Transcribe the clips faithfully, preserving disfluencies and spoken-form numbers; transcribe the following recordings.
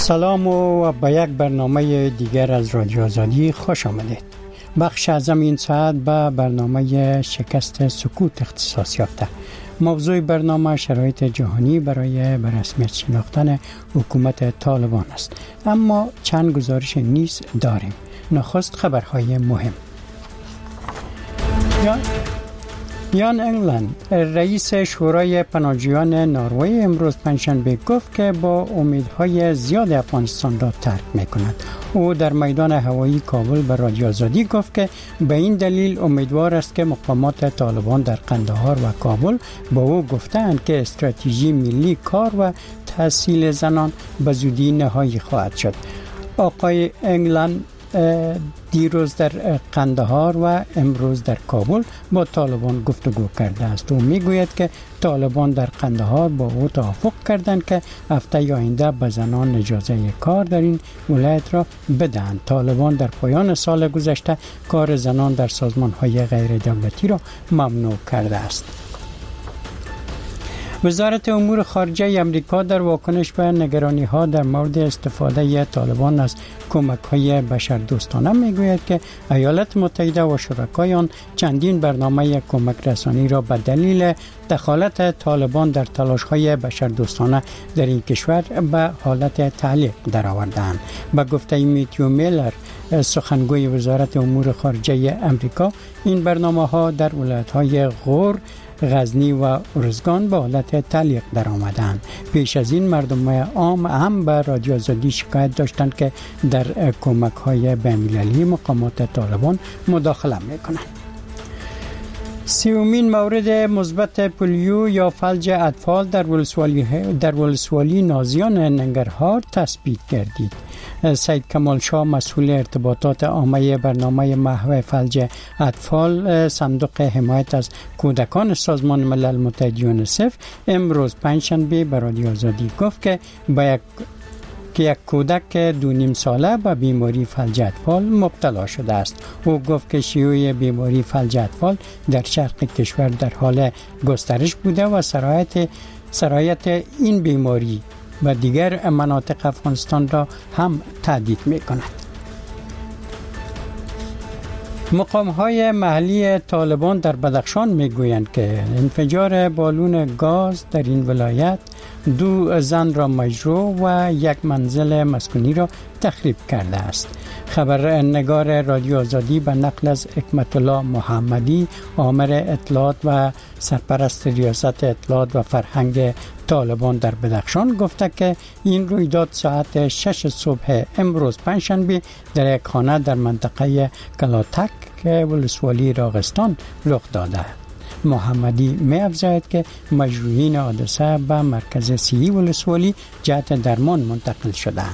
سلام و به یک برنامه دیگر از رادیو آزادی خوش آمدید. بخش اعظم این ساعت به برنامه شکست سکوت اختصاص یافته. موضوع برنامه شرایط جهانی برای به رسمیت شناختن حکومت طالبان است. اما چند گزارش نیز داریم. نخست خبرهای مهم. یا یان انگلند رئیس شورای پناهجویان نروژ امروز پنجشنبه گفت که با امیدهای زیاد افغانستان را ترک می‌کند. او در میدان هوایی کابل به رادیو آزادی گفت که به این دلیل امیدوار است که مقامات طالبان در قندهار و کابل با او گفتند که استراتژی ملی کار و تحصیل زنان به زودی نهایی خواهد شد. آقای انگلند دیروز در قندهار و امروز در کابل با طالبان گفتگو کرده است. او میگوید که طالبان در قندهار با او توافق کردند که هفته آینده به زنان اجازه کار در این ولایت را بدهند. طالبان در پایان سال گذشته کار زنان در سازمان‌های غیر دولتی را ممنوع کرده است. وزارت امور خارجه امریکا در واکنش به نگرانی‌ها در مورد استفاده طالبان از کمک‌های بشردوستانه می‌گوید که ایالات متحده و شرکای آن چندین برنامه کمک رسانی را به دلیل دخالت طالبان در تلاش‌های بشردوستانه در این کشور به حالت تعلیق درآوردند. به گفته میتیو میلر سخنگوی وزارت امور خارجه امریکا، این برنامه‌ها در ولایت‌های غور، غزنی و ارزگان به حالت تعلیق در آمدند. پیش از این مردم عام هم به رادیو آزادی شکایت داشتند که در کمک های بین‌المللی مقامات طالبان مداخله میکنند. سیومین مورد مثبت پولیو یا فلج اطفال در ولسوالی در ولسوالی نازیان ننگرهار تثبیت گردید. سید کمال شاه مسئول ارتباطات عامه برنامه محو فلج اطفال صندوق حمایت از کودکان سازمان ملل متحد یونیسف امروز پنجشنبه به رادیو آزادی گفت که با یک که یک کودک دو نیم ساله به بیماری فلج اطفال مبتلا شده است. او گفت که شیوع بیماری فلج اطفال در شرق کشور در حال گسترش بوده و سرایت سرایت این بیماری و دیگر مناطق افغانستان را هم تهدید می کند. مقام‌های محلی طالبان در بدخشان می‌گویند که انفجار بالون گاز در این ولایت دو زن را مجروح و یک منزل مسکونی را تخریب کرده است. خبرنگار رادیو آزادی به نقل از حکمت الله محمدی، آمر اطلاعات و سرپرست ریاست اطلاعات و فرهنگ طالبان در بدخشان گفته که این رویداد ساعت شش صبح امروز پنجشنبه در یک خانه در منطقه کلاتک ولسوالی راغستان رخ داده. محمدی می افزاید که مجروحین حادثه به مرکز صحی ولسوالی جهت درمان منتقل شدند.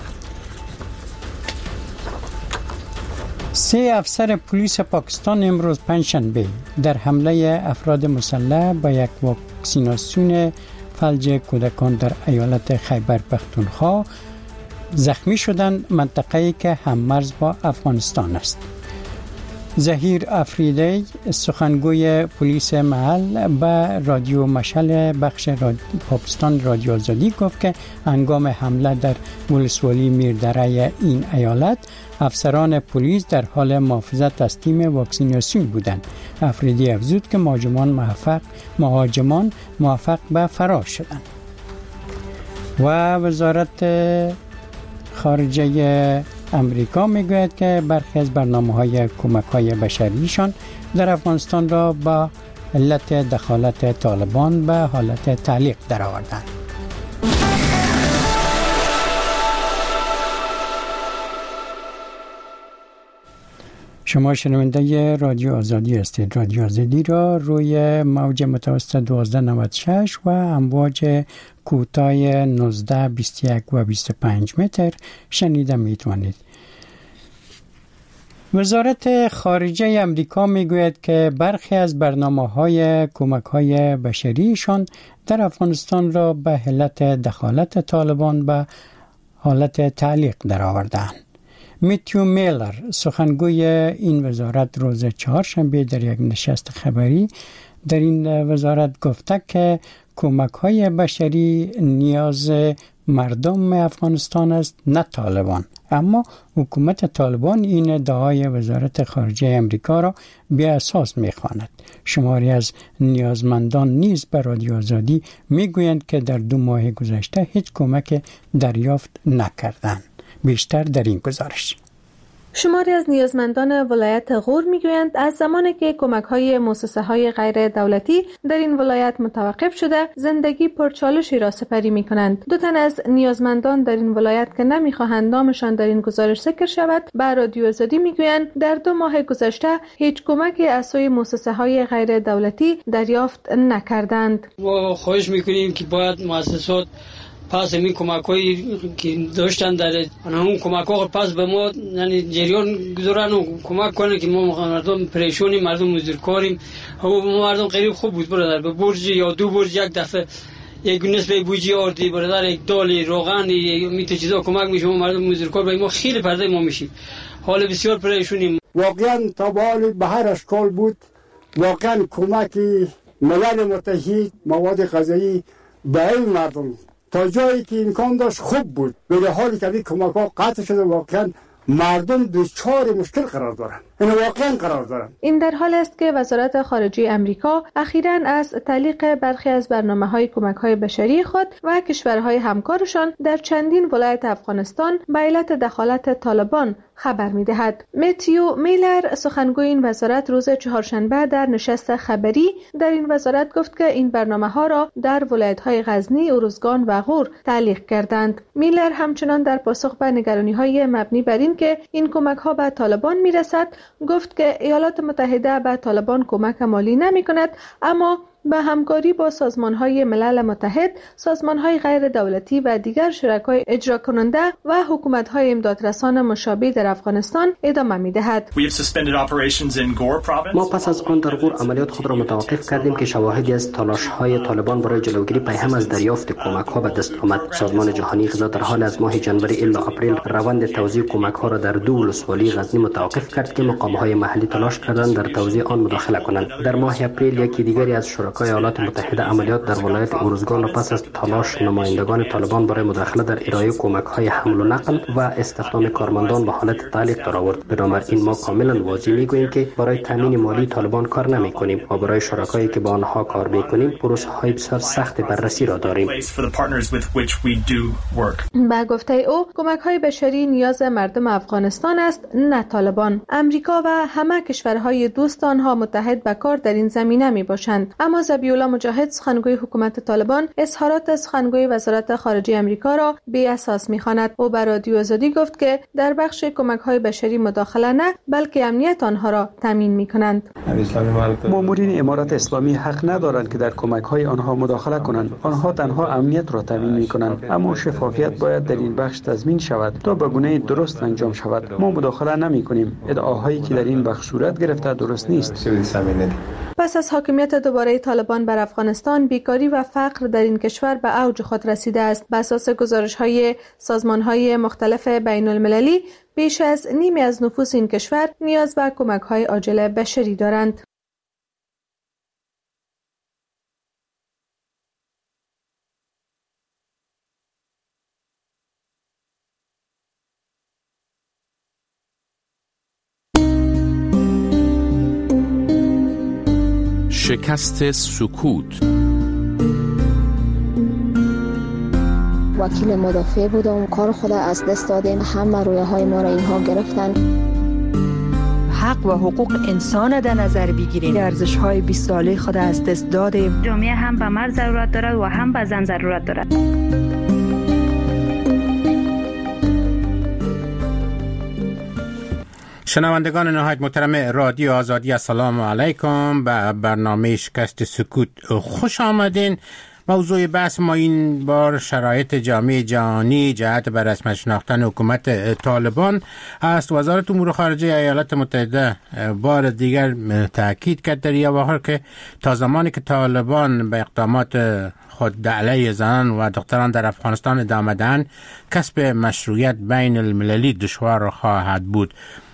سه افسر پلیس پاکستان امروز پنجشنبه در حمله افراد مسلح به یک واکسیناسیون فلج کودکان در ایالت خیبر پختونخوا زخمی شدند، منطقه‌ای که هم‌مرز با افغانستان است. ظهیر افریدی سخنگوی پلیس محل به رادیو مشعل بخش رادیو پاکستان رادیو آزادی گفت که هنگام حمله در ولسوالی میردره این ایالت افسران پلیس در حال محافظت از تیم واکسیناسیون بودند. افریدی افزود که مهاجمان موفق مهاجمان موفق به فرار شدند. و وزارت خارجه امریکا میگوید که برخی از برنامه‌های کمک‌های بشریشان در افغانستان را با علت دخالت طالبان به حالت تعلیق درآوردند. شما شنونده رادیو آزادی هستید. رادیو آزادی را روی موج متوسط دوازده نود و شش و امواج کوتاه نوزده بیست و یک و بیست و پنج متر شنیده میتوانید. وزارت خارجه امریکا میگوید که برخی از برنامه‌های کمک‌های بشریشان در افغانستان را به علت دخالت طالبان به حالت تعلیق درآوردند. میتیو میلر سخنگوی این وزارت روز چهارشنبه در یک نشست خبری در این وزارت گفته که کمک‌های بشری نیاز مردم افغانستان است نه طالبان. اما حکومت طالبان این ادعای وزارت خارجه امریکا را بی اساس می‌خواند. شماری از نیازمندان نیز به رادیو آزادی میگویند که در دو ماه گذشته هیچ کمک دریافت نکردند. بیشتر در این گزارش. شماری از نیازمندان ولایت غور میگویند از زمانی که کمک‌های مؤسسه‌های غیر دولتی در این ولایت متوقف شده، زندگی پرچالشی را سپری می‌کنند. دو تن از نیازمندان در این ولایت که نمی‌خواهند نامشان در این گزارش ذکر شود، به رادیو آزادی میگویند در دو ماه گذشته هیچ کمکی از سوی مؤسسه‌های غیر دولتی دریافت نکردند. ما خواهش می‌کنیم که باید مؤسسات پس این کمک‌هایی که داشتن در اون کمک‌ها پس به ما یعنی جریان گذارن و کمک کنن که ما مردم پریشونی، مردم مزدورکاریم. ما مردم غریب خوب بود برادر، به برج یا دو برج یک دفعه یک نسبه بوجی آردی برادر، یک دال روغن میت چیزا کمک میشه. ما مردم مزدورکار به ما خیلی پرده ما میشیم، حال بسیار پریشونیم. واقعا تا به حال به هر اشکال بود. واقعا کمک ملل متحد مواد غذایی به این مردم تا جایی که امکان داشت خوب بود، ولی حالی که این کمک ها قطع شده واقعا مردم دچار مشکل قرار دارن. این واقعا قرار دارن. این در حال است که وزارت خارجه امریکا اخیراً از تعلیق برخی از برنامه‌های کمک‌های بشری خود و کشورهای همکارشان در چندین ولایت افغانستان به علت دخالت طالبان خبر می‌دهد. متیو میلر سخنگوی این وزارت روز چهارشنبه در نشست خبری در این وزارت گفت که این برنامه‌ها را در ولایت‌های غزنی، ارزگان و غور تعلیق کردند. میلر همچنان در پاسخ به نگرانی‌های مبنی بر این که این کمک‌ها به طالبان می‌رسد گفت که ایالات متحده به طالبان کمک مالی نمی‌کند، اما به همکاری با سازمان‌های ملل متحد، سازمان‌های غیر دولتی و دیگر شرکای اجرا کننده و حکومت‌های امدادرسان مشابه در افغانستان ادامه می‌دهد. ما پس از آن در غور عملیات خود را متوقف کردیم که شواهدی از تلاش‌های طالبان برای جلوگیری پیهم از دریافت کمک‌ها به دست آمد. سازمان جهانی غذا در حال از ماه ژانویه الی آپریل روند توزیع کمک‌ها را در دو ولسوالی غزنی متوقف کرد که مقام‌های محلی تلاش کردند در توزیع آن مداخله کنند. در ماه اپریل یکی دیگری از شرکای ایالات متحده عملیات در ولایت ارزگان را پس از تلاش نمایندگان طالبان برای مداخله در ارائه کمک‌های حمل و نقل و استخدام کارمندان به حالت تعلیق درآورد. بنابراین ما کاملا واضح می‌گوییم که برای تامین مالی طالبان کار نمی‌کنیم و برای شرکایی که با آنها کار می‌کنیم پروسه‌های بسیار سخت بررسی را داریم. با گفته او کمک‌های بشری نیاز مردم افغانستان است نه طالبان. امریکا و همه کشورهای دوست آنها متحد به کار در این زمینه می‌باشند. اما ذبیح‌الله مجاهد سخنگوی حکومت طالبان اظهارات سخنگوی وزارت خارجه امریکا را بی اساس می‌خواند. او بر رادیو آزادی گفت که در بخش کمک‌های بشری مداخله نه بلکه امنیت آنها را تامین می‌کنند. مامورین امارات اسلامی حق ندارند که در کمک‌های آنها مداخله کنند. آنها تنها امنیت را تامین می‌کنند، اما شفافیت باید در این بخش تضمین شود تا به گونه درست انجام شود. ما مداخله نمی‌کنیم. ادعاهایی که در این بخش صورت گرفته درست نیست. پس از حاکمیت دوباره طالبان بر افغانستان، بیکاری و فقر در این کشور به اوج خود رسیده است. بر اساس گزارش‌های سازمان‌های مختلف بین‌المللی، بیش از نیمی از نفوس این کشور نیاز به کمک‌های عاجل بشری دارند. شکست سکوت. وکیل مدافع بودم، کار خود از دست دادیم، همه رویه های ما را اینها گرفتن. حق و حقوق انسان در نظر بگیریم، ارزش های بیست ساله خود از دست دادیم. جامعه هم به مرد ضرورت دارد و هم به زن ضرورت دارد. شنوندگان نهایت محترم رادیو آزادی، السلام علیکم. به برنامه شکست سکوت خوش آمدین. موضوع بحث ما این بار شرایط جامعه جهانی جهت به رسمی شناختن حکومت طالبان است. وزارت امور خارجه ایالات متحده بار دیگر تاکید کرد در این بحر که تا زمانی که طالبان به اقدامات خود علیه زنان و دختران در افغانستان ادامه دهند، کسب مشروعیت بین المللی دشوار خواهد بود.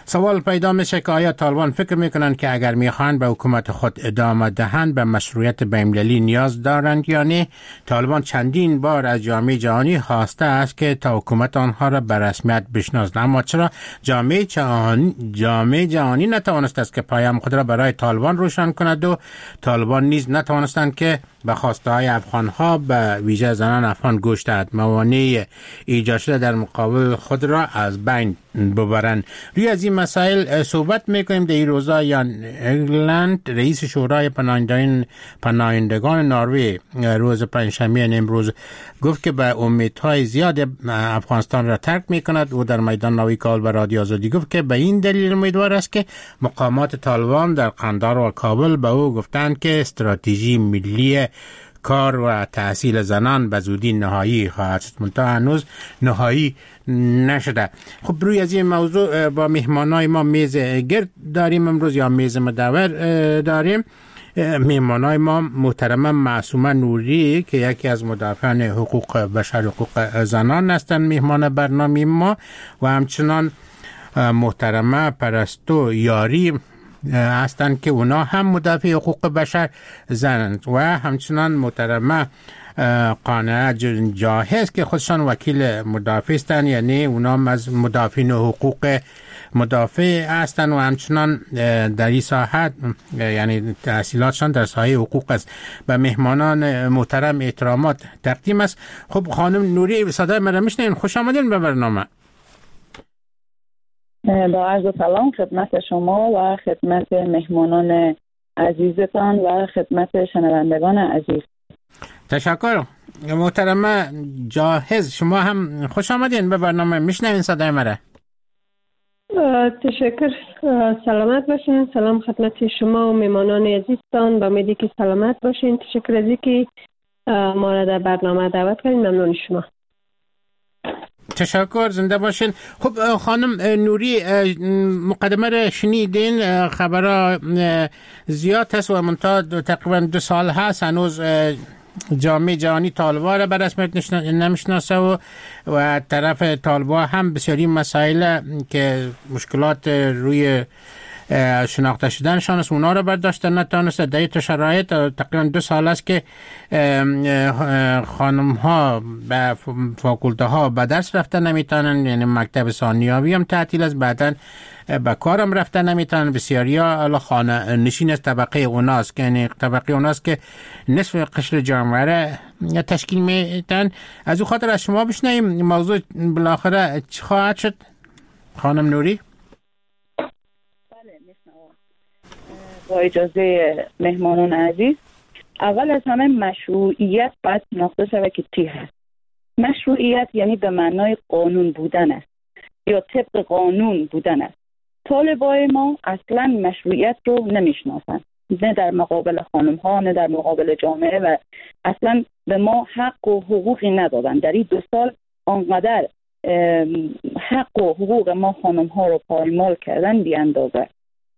سوال پیدا میشه که آیا طالبان فکر میکنن که اگر میخوان به حکومت خود ادامه دهند به مشروعیت بین‌المللی نیاز دارند یا نه؟ طالبان چندین بار از جامعه جهانی خواسته است که تا حکومت آنها را به رسمیت بشناسد، اما چرا جامعه جهانی جامعه جهانی نتوانست است که پیام خود را برای طالبان روشن کند و طالبان نیز نتوانستند که به خواسته های افغان ها به ویژه زنان افغان گوش دهد، موانع ایجاد شده در مقابل خود را از بین ببرند. روی از این مسائل صحبت میکنیم. در این روزا یان اگلند رئیس شورای پناهندگان پناهندگان نروژ روز پنجشنبه امروز گفت که به امیدهای زیاد افغانستان را ترک میکند. او در میدان نوی کال به رادیو آزادی گفت که به این دلیل امیدوار است که مقامات طالبان در قندهار و کابل به او گفتند که استراتژی ملی کار و تحصیل زنان به زودی نهایی خواهد شد، منتها هنوز نهایی نشده. خب روی از این موضوع با مهمانای ما میز گرد داریم امروز یا میز مدور داریم. مهمانای ما محترمه معصومه نوری که یکی از مدافعان حقوق بشر حقوق زنان هستند مهمان برنامه ما، و همچنان محترمه پرستو یاری هستند که اونا هم مدافع حقوق بشر زنند، و همچنان محترمه قانعه جاهز که خودشان وکیل مدافع هستند، یعنی اونا از مدافعین حقوق مدافع هستند و همچنان در این ساحت یعنی تحصیلاتشان در ساحه حقوق است. به مهمانان محترم احترامات تقدیم است. خب خانم نوری صدای من را میشنوین؟ خوش آمدین به برنامه. با عرض سلام خدمت شما و خدمت مهمانان عزیزتان و خدمت شنوندگان عزیز. تشکر. محترمه جاهز شما هم خوش آمدین به برنامه. میشنوین صدای مرا؟ تشکر. سلامت باشین. سلام خدمت شما و مهمانان عزیزتان. با امیدی که سلامت باشین. تشکر از اینکه ما را در برنامه دعوت کردین. ممنون شما. تشکر. زنده باشین. خب خانم نوری مقدمه را شنیدین. خبرها زیاد هست و منتها تقریبا دو سال هست هنوز جامعه جهانی طالبان را به رسمیت نمیشناسه و و طرف طالبان هم بسیاری مسائل که مشکلات روی شناخته شدنشان است اونا را برداشته نتوانسته. در این شرایط تقریبا دو سال است که خانم ها به فاکولته ها به درس رفته نمیتونن، یعنی مکتب ثانویه هم تعطیل است، بعدن به کارم رفته نمیتونن. بسیاری ها خانه نشین از طبقه اوناست، یعنی طبقه اوناست که نصف قشر جامعه را تشکیل میتن. از او خاطر از شما بشنویم موضوع بالاخره چی خواهد شد خانم نوری؟ با اجازه مهمانان عزیز، اول از همه مشروعیت باید شناخته شود که چی هست. مشروعیت یعنی به معنای قانون بودن است یا طبق قانون بودن است. طالبای ما اصلا مشروعیت رو نمیشناسن، نه در مقابل خانم ها نه در مقابل جامعه، و اصلا به ما حق و حقوقی ندادن. در این دو سال آنقدر حق و حقوق ما خانم ها رو پایمال کردن بی اندازه.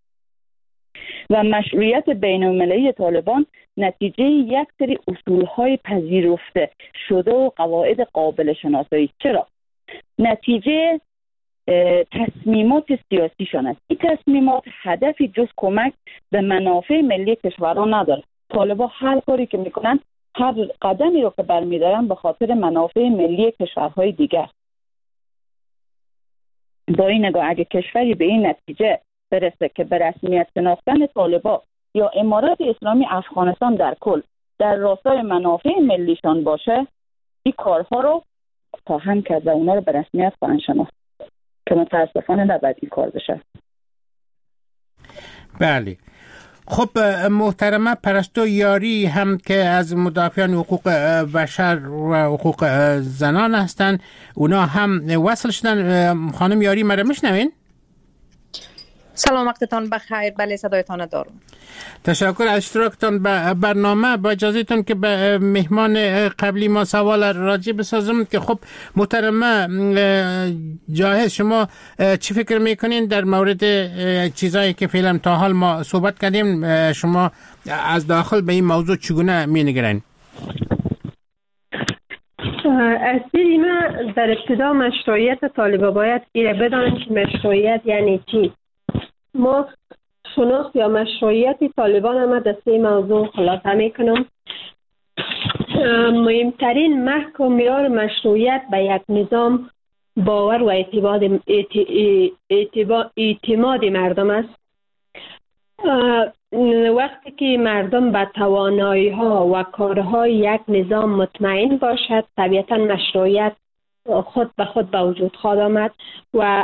و مشروعیت بین المللی طالبان نتیجه یک سری اصولهای پذیرفته شده و قواعد قابل شناسایی. چرا؟ نتیجه تصمیمات سیاسیشان است. این تصمیمات هدفی جز کمک به منافع ملی کشورها نداره. طالبان هر کاری که میکنن، هر قدمی رو که برمیدارن به خاطر منافع ملی کشورهای دیگر. با این نگاه اگه کشوری به این نتیجه برسه که به رسمیت شناختن طالبان یا امارات اسلامی افغانستان در کل در راستای منافع ملیشان باشه، این کارها رو خواهند کرد و اونا رو به رسمیت خواهند شناخت، که متاسفانه نباید این کار بشه. بله. خب محترمه پرستو یاری هم که از مدافعان حقوق بشر و حقوق زنان هستند، اونا هم وصل شدن. خانم یاری مرا میشنوین؟ سلام، وقتتان بخیر. بله صدایتان دارم. تشکر از اشتراکتان به برنامه. با اجازهتون که به مهمان قبلی ما سوال راجع بسازم که خب محترمه جاهز، شما چی فکر میکنین در مورد چیزایی که فعلا تا حال ما صحبت کردیم؟ شما از داخل به این موضوع چگونه مینگرین؟ از دید من در ابتدا مشروعیت طالبان باید ایره بدانیم که مشروعیت یعنی چی. ما شناخت یا مشروعیت طالبان هم در سه موضوع خلاصه میکنم. مهمترین محک و معیار مشروعیت به یک نظام باور و اعتماد اعتماد مردم است. وقتی که مردم به توانایی ها و کارهای یک نظام مطمئن باشد، طبیعتا مشروعیت خود به خود به وجود خواهد آمد و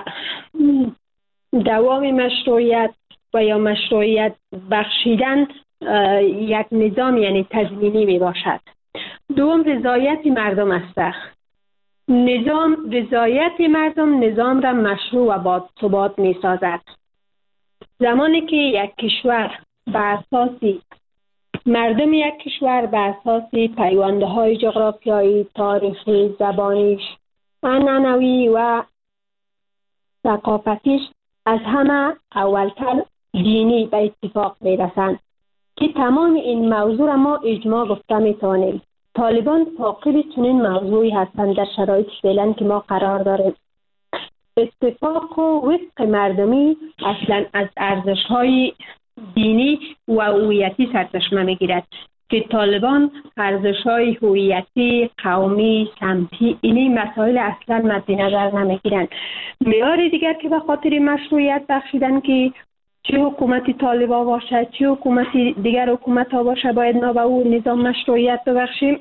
دوام مشروعیت و یا مشروعیت بخشیدن یک نظام یعنی تضمینی می باشد. دوم رضایت مردم است. نظام رضایت مردم نظام را مشروع و با ثبات می سازد. زمانی که یک کشور به اساسی مردم یک کشور به اساسی پیوندهای جغرافیایی، تاریخی، زبانیش، عنعنوی و ثقافتیش از همه اولتر دینی به اتفاق میرسند که تمام این موضوع را ما اجماع گفته میتوانیم. طالبان فاقد چنین موضوعی هستند در شرایط فعلا که ما قرار داریم. اتفاق و وفق مردمی اصلا از ارزش‌های دینی و هویتی سرچشمه میگیرد که طالبان ارزش‌های هویتی، قومی، سمتی اینی مسائل اصلا مد نظر نمیگیرند. معیار دیگر که به خاطر مشروعیت بخشیدن که چه حکومتی طالبان باشه چه حکومتی دیگر حکومت ها باشه باید ما به اون نظام مشروعیت ببخشیم.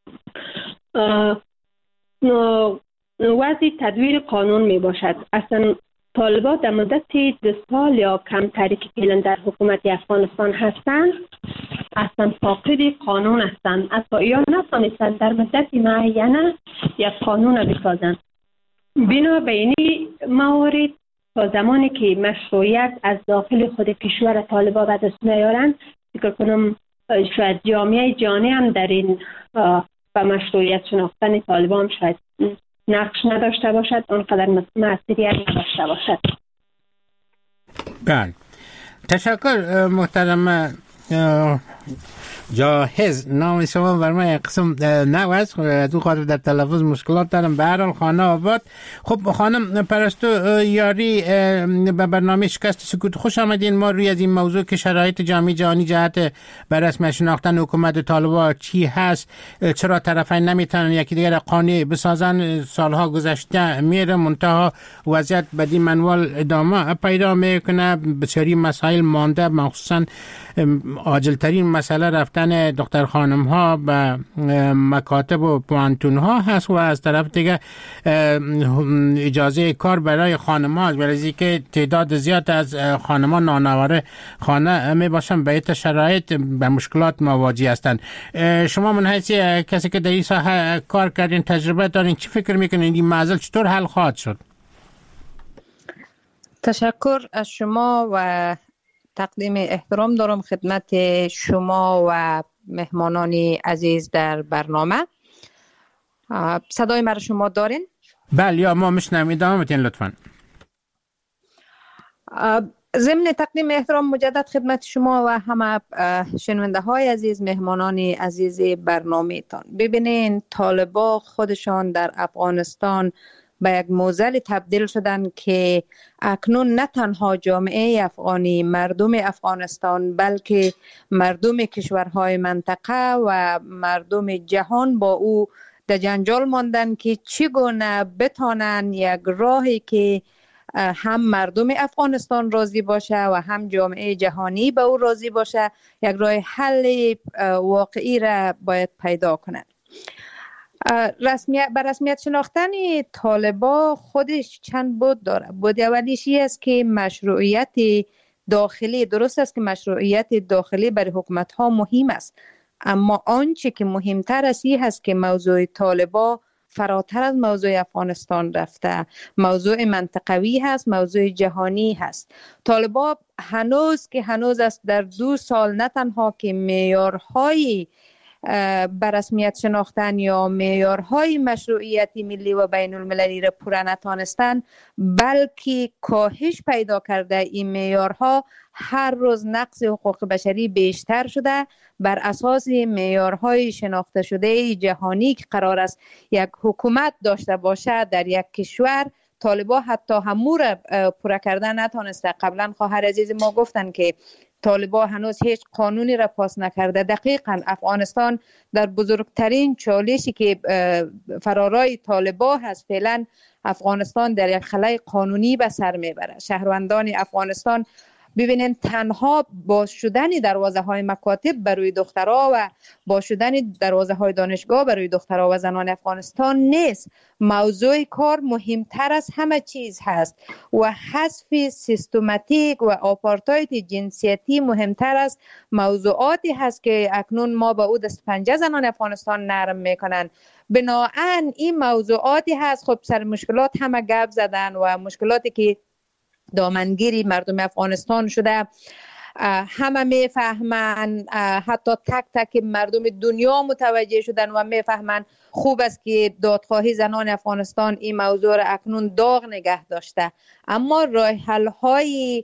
وضع تدویر قانون می باشد. اصلا طالبان در مدت دو سال یا کمتری که فعلا در حکومت افغانستان هستند اصلا فاقد قانون هستند. اصلا یا نتانستند در مدت معینه یک قانون بسازند. بنابراین موارد تا زمانی که مشروعیت از داخل خود کشور طالبان به دست نیارند، فکر کنم شاید جامعه جهانی هم در این و مشروعیت شناختن طالبان شاید نقش نداشته باشد، اونقدر مسئولیت نداشته باشد. بله، تشکر محترم جاهز. نام شما بر من قسم نو است، از او خاطر در تلفظ مشکلات دارم. به هر حال خانه آباد. خب خانم پرستو یاری، به برنامه شکست سکوت خوش آمدین. ما روی از این موضوع که شرایط جامعه جهانی جهت بر رسمی شناختن حکومت طالبان چی هست، چرا طرفین نمیتونن یکی دیگر قانع بسازن، سالها گذشته میره منتها وضعیت بدی منوال ادامه پیدا میکنه، بسیاری مسائل مانده، مخصوصا عاجل ترین مسئله رفتن دختر خانم ها به مکاتب و پوانتون ها هست و از طرف دیگه اجازه کار برای خانم ها، برای که تعداد زیاد از خانم ها نانواره خانه می باشن به این شرایط به مشکلات مواجه هستند. شما من حیث کسی که در این ساحه کار کردین، تجربه دارین، چی فکر میکنین این معضل چطور حل خواهد شد؟ تشکر از شما و تقدیم احترام دارم خدمت شما و مهمانان عزیز در برنامه. صدای مرا شما دارین؟ بله، یا ما میشنویم. ادامه بدین لطفاً. ضمن تقدیم احترام مجدد خدمت شما و همه شنونده های عزیز، مهمانان عزیز برنامه تان. ببینین طالبان خودشان در افغانستان به یک معضل تبدیل شدن که اکنون نه تنها جامعه افغانی، مردم افغانستان، بلکه مردم کشورهای منطقه و مردم جهان با او در جنجال ماندن که چگونه بتانن یک راهی که هم مردم افغانستان راضی باشه و هم جامعه جهانی به او راضی باشه، یک راه حل واقعی را باید پیدا کنند. رسمیت بر رسمیت شناختن طالبان خودش چند بود داره. بود اولیشی است که مشروعیت داخلی، درست است که مشروعیت داخلی برای حکومت ها مهم است، اما آنچه که مهمتر است این است که موضوع طالبان فراتر از موضوع افغانستان رفته، موضوع منطقوی هست، موضوع جهانی هست. طالبان هنوز که هنوز است در دو سال نه تنها که معیارهای بر رسمیت شناختن یا معیارهای مشروعیت ملی و بین المللی را پوره نتانستند، بلکه کاهش پیدا کرده این معیارها هر روز نقض حقوق بشری بیشتر شده. بر اساس معیارهای شناخته شده جهانی که قرار است یک حکومت داشته باشه در یک کشور، طالبا حتی همو را پورا کردن نتونسته. قبلا خواهر عزیز ما گفتن که طالبا هنوز هیچ قانونی را پاس نکرده. دقیقاً افغانستان در بزرگترین چالشی که فرارای طالبا هست، فعلا افغانستان در یک خلای قانونی به سر میبره. شهروندان افغانستان ببینین تنها باز شدن دروازه های مکاتب برای دخترها و باز شدن دروازه های دانشگاه برای دخترها و زنان افغانستان نیست. موضوع کار مهمتر از همه چیز هست و حذف سیستماتیک و آپارتاید جنسیتی مهمتر از موضوعاتی هست که اکنون ما با او دست پنجه زنان افغانستان نرم میکنن. بنابراین این موضوعاتی هست. خب سر مشکلات همه گپ زدن و مشکلاتی که دامنگیری مردم افغانستان شده همه میفهمن، حتی تک تک مردم دنیا متوجه شدن و میفهمن. خوب است که دادخواهی زنان افغانستان این موضوع را اکنون داغ نگه داشته، اما راه حل های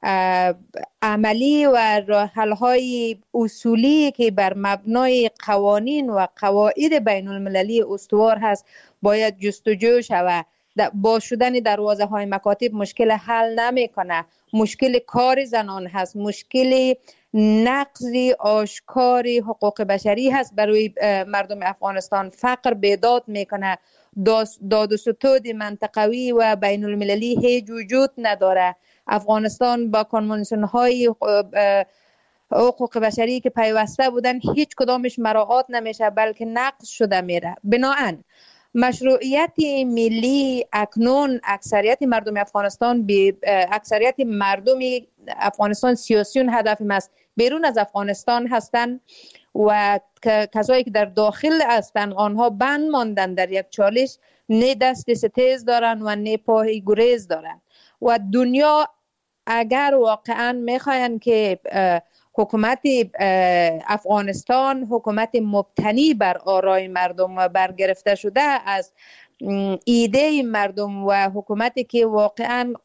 عملی و راه حل های اصولی که بر مبنای قوانین و قواعد بین المللی استوار هست باید جستجو شود. با شدن دروازه های مکاتب مشکل حل نمی کنه. مشکل کار زنان هست، مشکل نقض آشکار حقوق بشری هست برای مردم افغانستان. فقر بیداد میکنه. داد و ستود منطقوی و بین المللی هیچ وجود نداره. افغانستان با کنوانسیون های حقوق بشری که پیوسته بودن هیچ کدامش مراعات نمیشه بلکه نقض شده میره. بنابراین مشروعیت ملی اکنون اکثریت مردم افغانستان به اکثریت مردم افغانستان سیاسیون هدف است. بیرون از افغانستان هستند و کسایی که در داخل هستند آنها بند ماندن در یک چالش، نه دست ستیز دارن و نه پای گریز دارن. و دنیا اگر واقعا میخواین که حکومت افغانستان حکومت مبتنی بر آرای مردم و برگرفته شده از ایده مردم و حکومتی که واقعا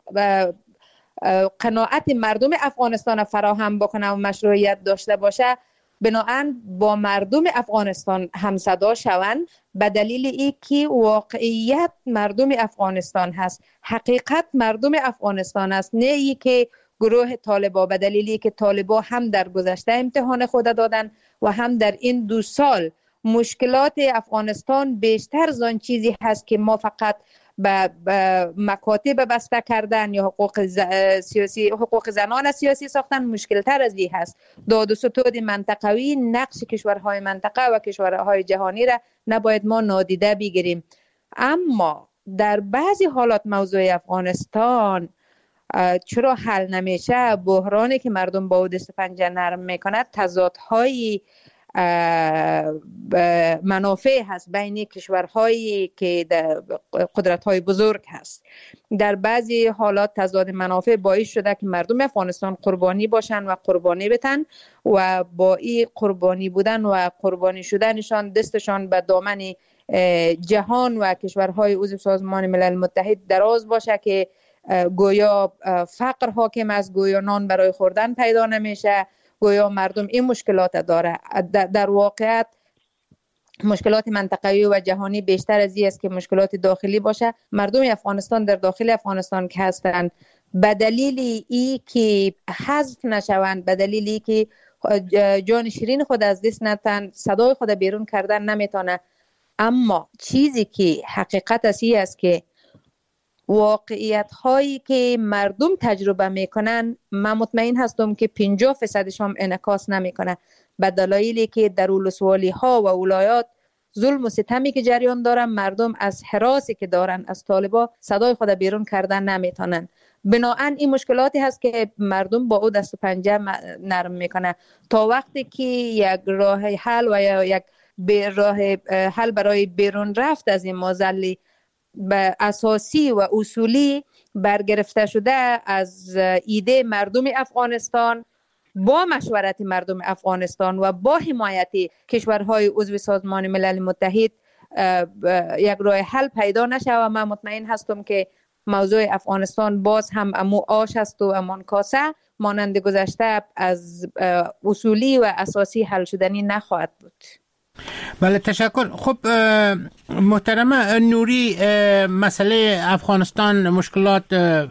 قناعت مردم افغانستان فراهم بکنه و مشروعیت داشته باشه، بنابراین با مردم افغانستان همصدا شوند به دلیل ای که واقعیت مردم افغانستان هست، حقیقت مردم افغانستان است، نه ای که گروه طالبا به دلیلی که طالبا هم در گذشته امتحان خود دادن و هم در این دو سال مشکلات افغانستان بیشتر از آن چیزی هست که ما فقط به مکاتب بسته کردن یا حقوق سیاسی حقوق زنان سیاسی ساختن مشکل تر از این هست. داد و ستود منطقوی نقش کشورهای منطقه و کشورهای جهانی را نباید ما نادیده بگیریم. اما در بعضی حالات موضوع افغانستان چرا حل نمیشه؟ بحرانی که مردم با او دست پنجه نرم میکند تضادهای منافع هست بین کشورهایی که قدرت‌های بزرگ هست. در بعضی حالات تضاد منافع باعث شده که مردم افغانستان قربانی باشن و قربانی بتن و با این قربانی بودن و قربانی شدنشان دستشان به دامن جهان و کشورهای عضو سازمان ملل متحد دراز باشه که گویا فقر حاکم است، گویا نان برای خوردن پیدا نمیشه، گویا مردم این مشکلات داره. در واقعیت مشکلات منطقه‌ای و جهانی بیشتر از این است که مشکلات داخلی باشه. مردم افغانستان در داخل افغانستان که هستند به دلیل ای که حذف نشوند، به دلیل ای که جان شیرین خود از دست ندن، صدای خود بیرون کردن نمیتونه. اما چیزی که حقیقت است که واقعیت هایی که مردم تجربه میکنن من مطمئن هستم که پنجاه فیصدش هم انعکاس نمیکنه، به دلایلی که در ولسوالی ها و ولایات ظلم و ستمی که جریان دارن، مردم از حراسی که دارن از طالبا صدای خود بیرون کردن نمیتونن. بنابراین این مشکلاتی هست که مردم با او دست و پنجه نرم میکنه تا وقتی که یک راه حل و یا یک راه حل برای بیرون رفت از این مازلی به اساسی و اصولی برگرفته شده از ایده مردم افغانستان با مشورت مردم افغانستان و با حمایت کشورهای عضو سازمان ملل متحد یک راه حل پیدا نشه و من مطمئن هستم که موضوع افغانستان باز هم امو آش است و امان کاسه مانند گذشته از اصولی و اساسی حل شدنی نخواهد بود. بله تشکر. خب محترمه نوری، مسئله افغانستان، مشکلات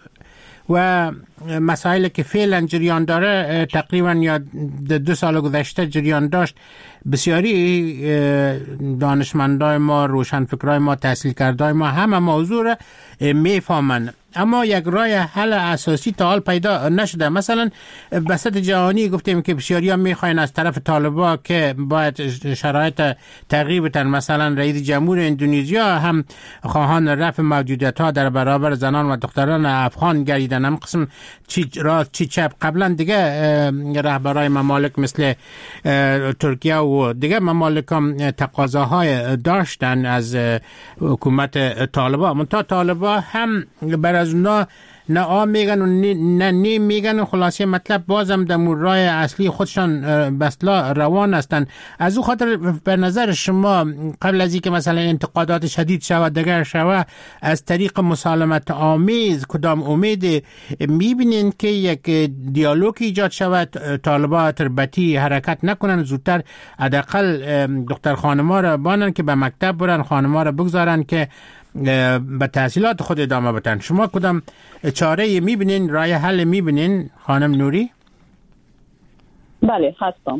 و مسائلی که فعلا جریان داره تقریبا یا دو سال گذشته جریان داشت، بسیاری دانشمندای ما، روشنفکرای ما، تحصیل کردای ما همه موضوع را میفهمن، اما یک راه حل اساسی تا حال پیدا نشده. مثلا بسط جهانی گفتیم که بسیاری ها میخواین از طرف طالبا که باید شرایط تغییر بدن. مثلا رئیس جمهور اندونزیا هم خواهان رفع موجودیت ها در برابر زنان و دختران افغان گردیدن. هم قسم چی راست چی چپ. قبلا دیگه رهبرای ممالک مثل ترکیه و دیگه ممالک هم تقاضاهای داشتن از حکومت طالبا، منتها طالبا هم بر از اونا نه آ میگن و نه نیم میگن و خلاصه مطلب بازم در راه اصلی خودشان بسلا روان هستن. از او خاطر به نظر شما قبل از اینکه مثلا انتقادات شدید شود دگر شود از طریق مسالمت آمیز کدام امید میبینین که یک دیالوگ ایجاد شود، طالبا تربتی حرکت نکنن، زودتر حداقل دختر خانما را بانن که به مکتب برن، خانما را بگذارن که به تحصیلات خود ادامه بدن؟ شما کدام چاره میبینین، راه حل میبینین خانم نوری؟ بله هستم.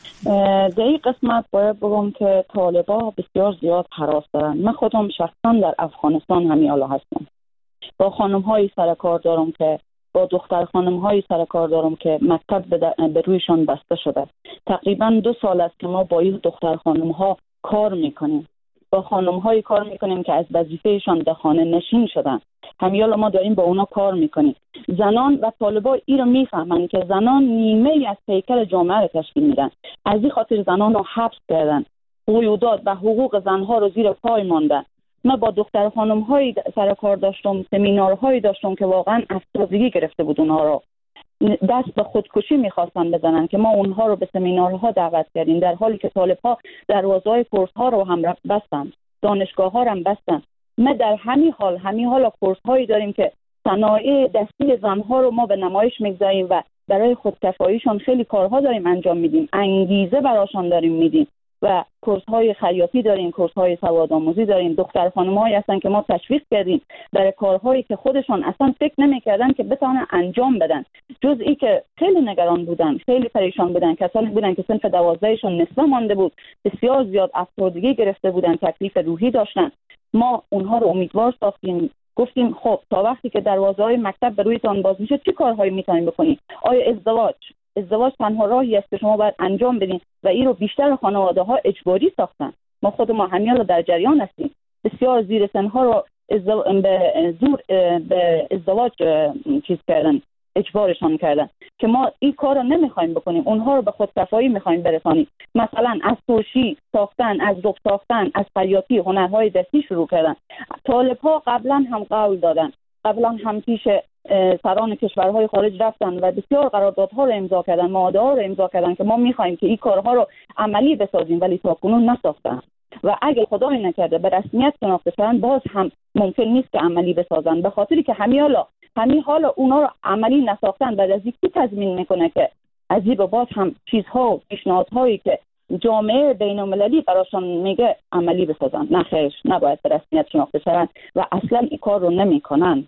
در این قسمت باید بگم که طالبا بسیار زیاد هراس دارن. من خودم شخصا در افغانستان همین حالا هستم. با خانم های سرکار دارم که با دختر خانم های سرکار دارم که مکتب به رویشان بسته شده. تقریبا دو سال است که ما با این دختر خانم ها کار میکنیم، با خانم های کار میکنیم که از وظیفهشان در خانه نشین شدن. همیالا ما داریم با اونا کار میکنیم. زنان و طالبا این رو میفهمن که زنان نیمه از هیکل جامعه رو تشکیل میدن. از این خاطر زنان رو حبس کردن، قیودات و حقوق زنها رو زیر پای ماندن. من با دختر خانم های سر کار داشتم، سمینارهایی داشتم که واقعا افسردگی گرفته بود اونها رو، دست به خودکشی میخواستن بزنن که ما اونها رو به سمینارها دعوت کردیم، در حالی که طالب‌ها دروازه‌های کورس‌ها رو هم بستن، دانشگاه‌ها رو هم بستن. ما در همین حال همین حال کورس‌هایی داریم که صنایع دستی زنها رو ما به نمایش میگذاریم و برای خودکفاییشون خیلی کارها داریم انجام میدیم، انگیزه براشون داریم میدیم و کورس‌های خیاطی داریم، کورس‌های سوادآموزی داریم. دختر خانم‌هایی هستن که ما تشویق کردیم برای کارهایی که خودشون اصلا فکر نمی‌کردن که بتونن انجام بدن، جز ای که خیلی نگران بودن، خیلی پریشان بودن، کسانی بودن که صنف دوازدهشون نصفه مانده بود، بسیار زیاد افسردگی گرفته بودن، تکلیف روحی داشتن. ما اونها رو امیدوار ساختیم، گفتیم خب تا وقتی که دروازه‌های مکتب به رویتان باز میشه چه کارهایی میتونید بکنید؟ آیا ازدواج ازدواج تنها راهی است که شما باید انجام بدین و این رو بیشتر خانواده ها اجباری ساختن. ما خود ما همین رو در جریان هستیم. بسیار زیر سنها رو ازدو... به زور به ازدواج چیز کردن، اجبارشان کردن که ما این کار رو نمیخوایم بکنیم، اونها رو به خودکفایی میخوایم برسانیم. مثلا از ترشی ساختن، از رب ساختن، از خیاطی، هنرهای دستی شروع کردن. طالب‌ها قبلا هم قول دادن، قبلا هم پیش سران کشورهای خارج رفتن و بسیار قراردادها رو امضا کردن، معاهده‌ها رو امضا کردن که ما می‌خوایم که این کارها رو عملی بسازیم، ولی تاکنون نساختن و اگه خدای نکرده به رسمیت شناخته شدن باز هم ممکن نیست که عملی بسازن، به خاطری که همین حالا همین حالا اونا رو عملی نساختن. بعد از این کی تضمین میکنه که از این به بعد هم چیزها و پیشنهادهایی که جامعه بین‌المللی براشون میگه عملی بسازن؟ نه خیر، نباید به رسمیت شناخته شدن و اصلا این کار رو نمیکنن.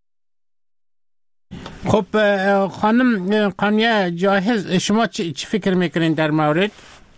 خب خانم قانیه جاهز، شما چی فکر میکنین در مورد؟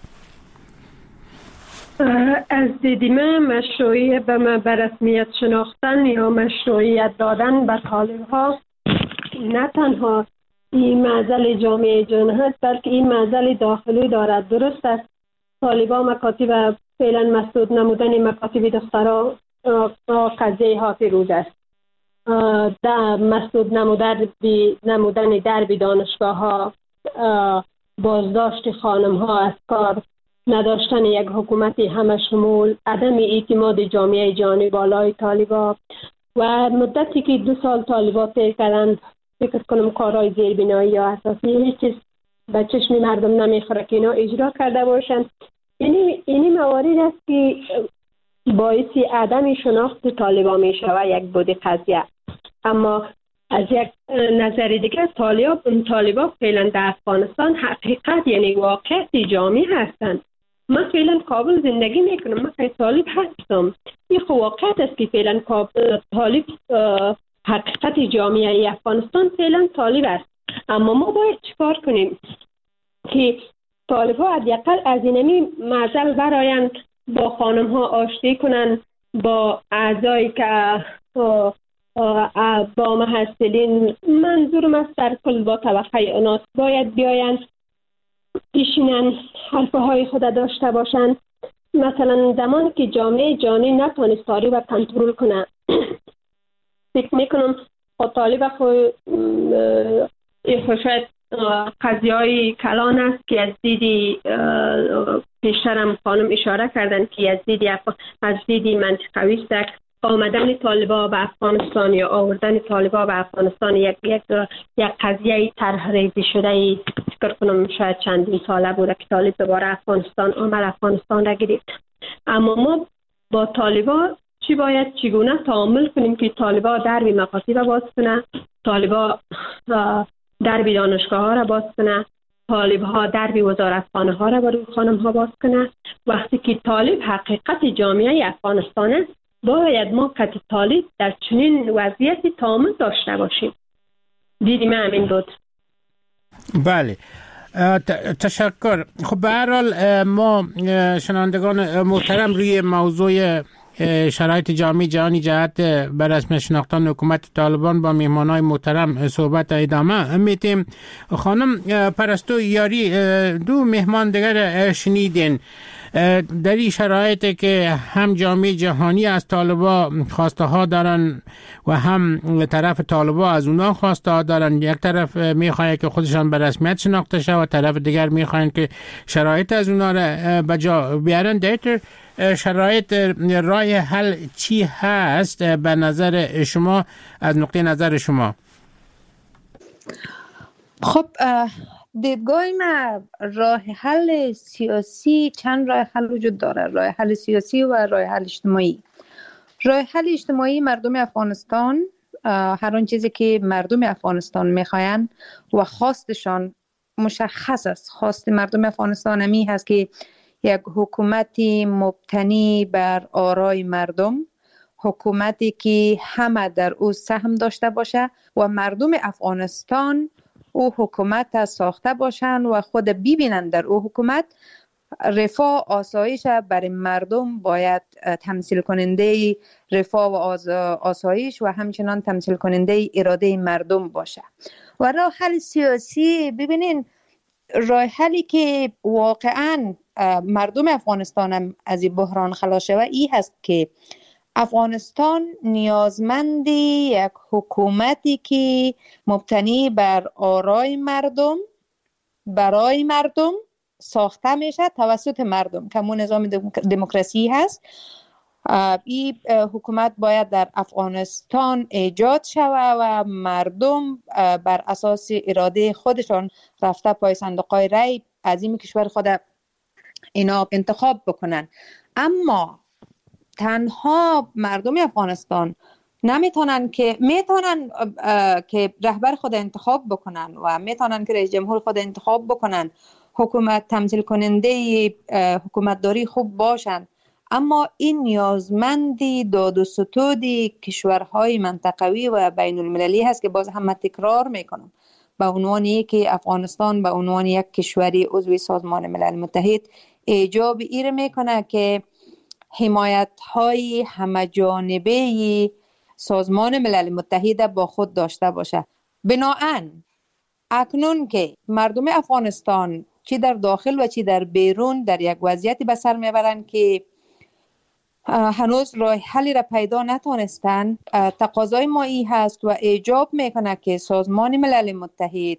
از دید من مشروعیت به رسمیت شناختن یا مشروعیت دادن به طالب‌ها نه تنها این معضل جامعه جهان هست، بلکه این معضل داخلی دارد. درست است طالب‌ها مکاتب فعلا مسدود نمودن مکاتب دخترها قضیه ها پیروز است، در مسدود نمودن نمودن درب دانشگاه ها، بازداشت خانم ها از کار، نداشتن یک حکومت همه شمول، عدم اعتماد جامعه جهانی بالای طالبا و مدتی که دو سال طالبا طی کردند فکر کنم کارهای زیربنایی یا اساسی هیچ چیز به چشم مردم نمیخوره که اینا اجرا کرده باشند. یعنی اینی موارد است که باعث عدم شناخت طالبا می شود یک بود قضیه. اما از یک نظر دیگه طالبا طالبا فعلا در افغانستان حقیقت یعنی واقعیت جامعه هستند. من فعلا کابل زندگی میکنم، من که طالب هستم. این واقعیت است که فعلا کابل طالب حقیقت جامعه افغانستان فعلا طالب است. اما ما باید چیکار کنیم که طالب ها حداقل از اینمی معزل برایند، با خانم ها آشتی کنن، با اعضایی که با محصلین، منظورم از در کل با طبقه اوناس باید بیاین بشینن حرفه های خود داشته باشن. مثلا زمانی که جامعه جهانی نتونست طالب را کنترل کنه، فکر میکنم خود طالب خود شاید قضیه های کلان است که از دیدی پیشترم خانم اشاره کردن که از دیدی از دیدی منطقوی است آمدن طالبا به افغانستان یا آوردن طالبا به افغانستان یک یک یک قضیه طرحریزی شده. فکر کنم شاید چندین ساله بوده که طالب دوباره افغانستان آمد، افغانستان را گرفت. اما ما با طالبا چی باید چگونه تعامل کنیم که طالبا دربی مقاصد را باز کنه، طالبا دربی دانشگاه ها را باز کنه، طالب ها دربی وزارتخانه ها را برای خانم ها باز کنه. وقتی که طالب حقیقت جامعه افغانستان است، باید ما که طالب در چنین وضعیتی تعامل داشته باشیم. دیدیم همین بود. بله، تشکر. خب به هر حال ما شنوندگان محترم روی موضوع شرایط جامعه جهانی جهت به رسمی شناختن حکومت طالبان با میهمانای محترم صحبت ادامه میتیم. خانم پرستو یاری، دو مهمان دیگر شنیدین. در این شرایطی که هم جامعه جهانی از طالبا خواسته ها دارن و هم طرف طالبا از اونا خواسته ها دارن، یک طرف میخواه که خودشان به رسمیت شناخته شه و طرف دیگر میخواین که شرایط از اونا را به جا بیارن. در شرایط راه حل چی هست به نظر شما، از نقطه نظر شما؟ خب دیدگاه ما، راه حل سیاسی، چند راه حل وجود داره، راه حل سیاسی و راه حل اجتماعی. راه حل اجتماعی، مردم افغانستان هر آن چیزی که مردم افغانستان میخواین و خواستشان مشخص است. خواست مردم افغانستان همی هست که یک حکومتی مبتنی بر آرای مردم، حکومتی که همه در او سهم داشته باشه و مردم افغانستان او حکومت ساخته باشند و خود ببینند در او حکومت رفاه آسایش برای مردم باید تمثیل کننده رفاه و آسایش و همچنان تمثیل کننده اراده مردم باشه. و راه حل سیاسی، ببینین راه حلی که واقعا مردم افغانستان هم از این بحران خلاص شود این هست که افغانستان نیازمند یک حکومتی که مبتنی بر آرای مردم، برای مردم ساخته میشه توسط مردم، که همون نظام دموکراسی هست. این حکومت باید در افغانستان ایجاد شود و مردم بر اساس اراده خودشان رفته پای صندوق‌های رای عظیم کشور خود اینا انتخاب بکنن. اما تنها مردم افغانستان نمیتونن که میتونن که رهبر خود انتخاب بکنن و میتونن که رئیس جمهور خود انتخاب بکنن، حکومت تمثیل کننده حکومتداری خوب باشن، اما این نیازمندی داد و ستود کشورهای منطقوی و بین المللی هست که باز هم تکرار میکنم به عنوان که افغانستان به عنوان یک کشوری عضو سازمان ملل متحد ایجاب ایر میکنه که حمایت های همه جانبه سازمان ملل متحد با خود داشته باشه. بناهن اکنون که مردم افغانستان چی در داخل و چی در بیرون در یک وضعیتی به سر میبرند که هنوز راه حلی را پیدا نتونستن، تقاضای ما ای هست و ایجاب میکنه که سازمان ملل متحد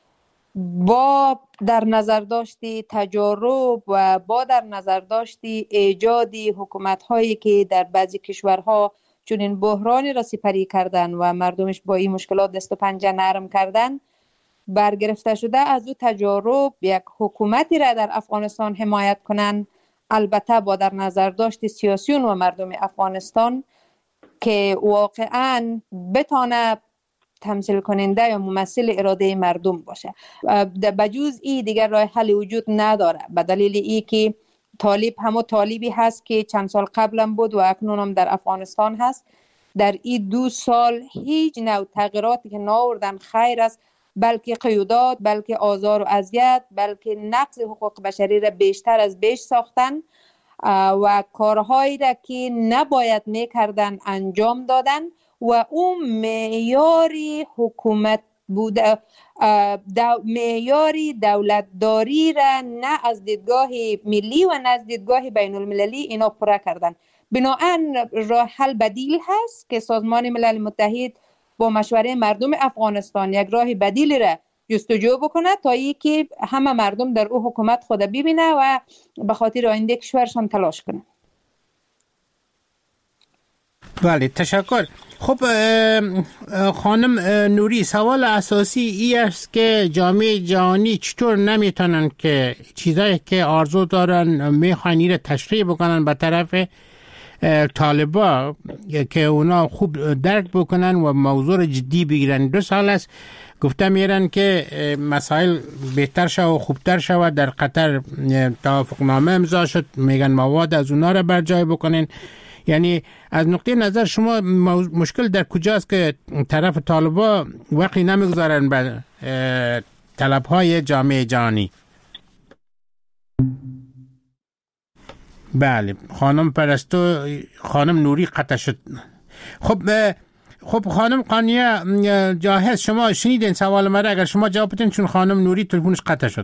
با در نظر داشتی تجارب و با در نظر داشتی ایجادی حکومت هایی که در بعضی کشورها چون این بحرانی را سپری کردن و مردمش با این مشکلات دست و پنجه نرم کردن، برگرفته شده از او تجارب یک حکومتی را در افغانستان حمایت کنن، البته با در نظر داشت سیاسیون و مردم افغانستان که واقعا بتانه تمثیل کننده یا ممثل اراده مردم باشه. بجوز ای دیگر راه حل وجود نداره، به دلیل ای که طالب همو طالبی هست که چند سال قبلم بود و اکنون هم در افغانستان هست. در این دو سال هیچ نوع تغییراتی که ناوردن خیر است، بلکه قیودات، بلکه آزار و اذیت، بلکه نقض حقوق بشری را بیشتر از بیش ساختن و کارهایی را که نباید میکردن انجام دادن و اون معیاری حکومت بوده، دو معیاری دولتداری را نه از دیدگاه ملی و نه از دیدگاه بین المللی اینا پوره کردن. بنابراین راه حل بدیل هست که سازمان ملل متحد با مشوره مردم افغانستان یک راه بدیلی را جستجو بکنه تا ای که همه مردم در او حکومت خود ببینه و به خاطر آینده کشورشان تلاش کنه. بله تشکر. خب خانم نوری، سوال اساسی ای است که جامعه جهانی چطور نمیتونن که چیزایی که آرزو دارن میخوان ایره تشریح بکنن به طرف طالبا که اونا خوب درک بکنن و موضوع جدی بگیرن. دو سال است گفته میرن که مسائل بهتر شد و خوبتر شود. در قطر توافقنامه امضا شد، میگن مواد از اونا را بر جای بکنین. یعنی از نقطه نظر شما مشکل در کجاست که طرف طالبا وقتی نمیگذارن به طلبهای جامعه جهانی؟ بله خانم پرستو، خانم نوری قطع شد. خب خب خانم قانیه جاهز، شما شنیدین سوال مرا؟ اگر شما جواب بدین، چون خانم نوری تلفنش قطع شد.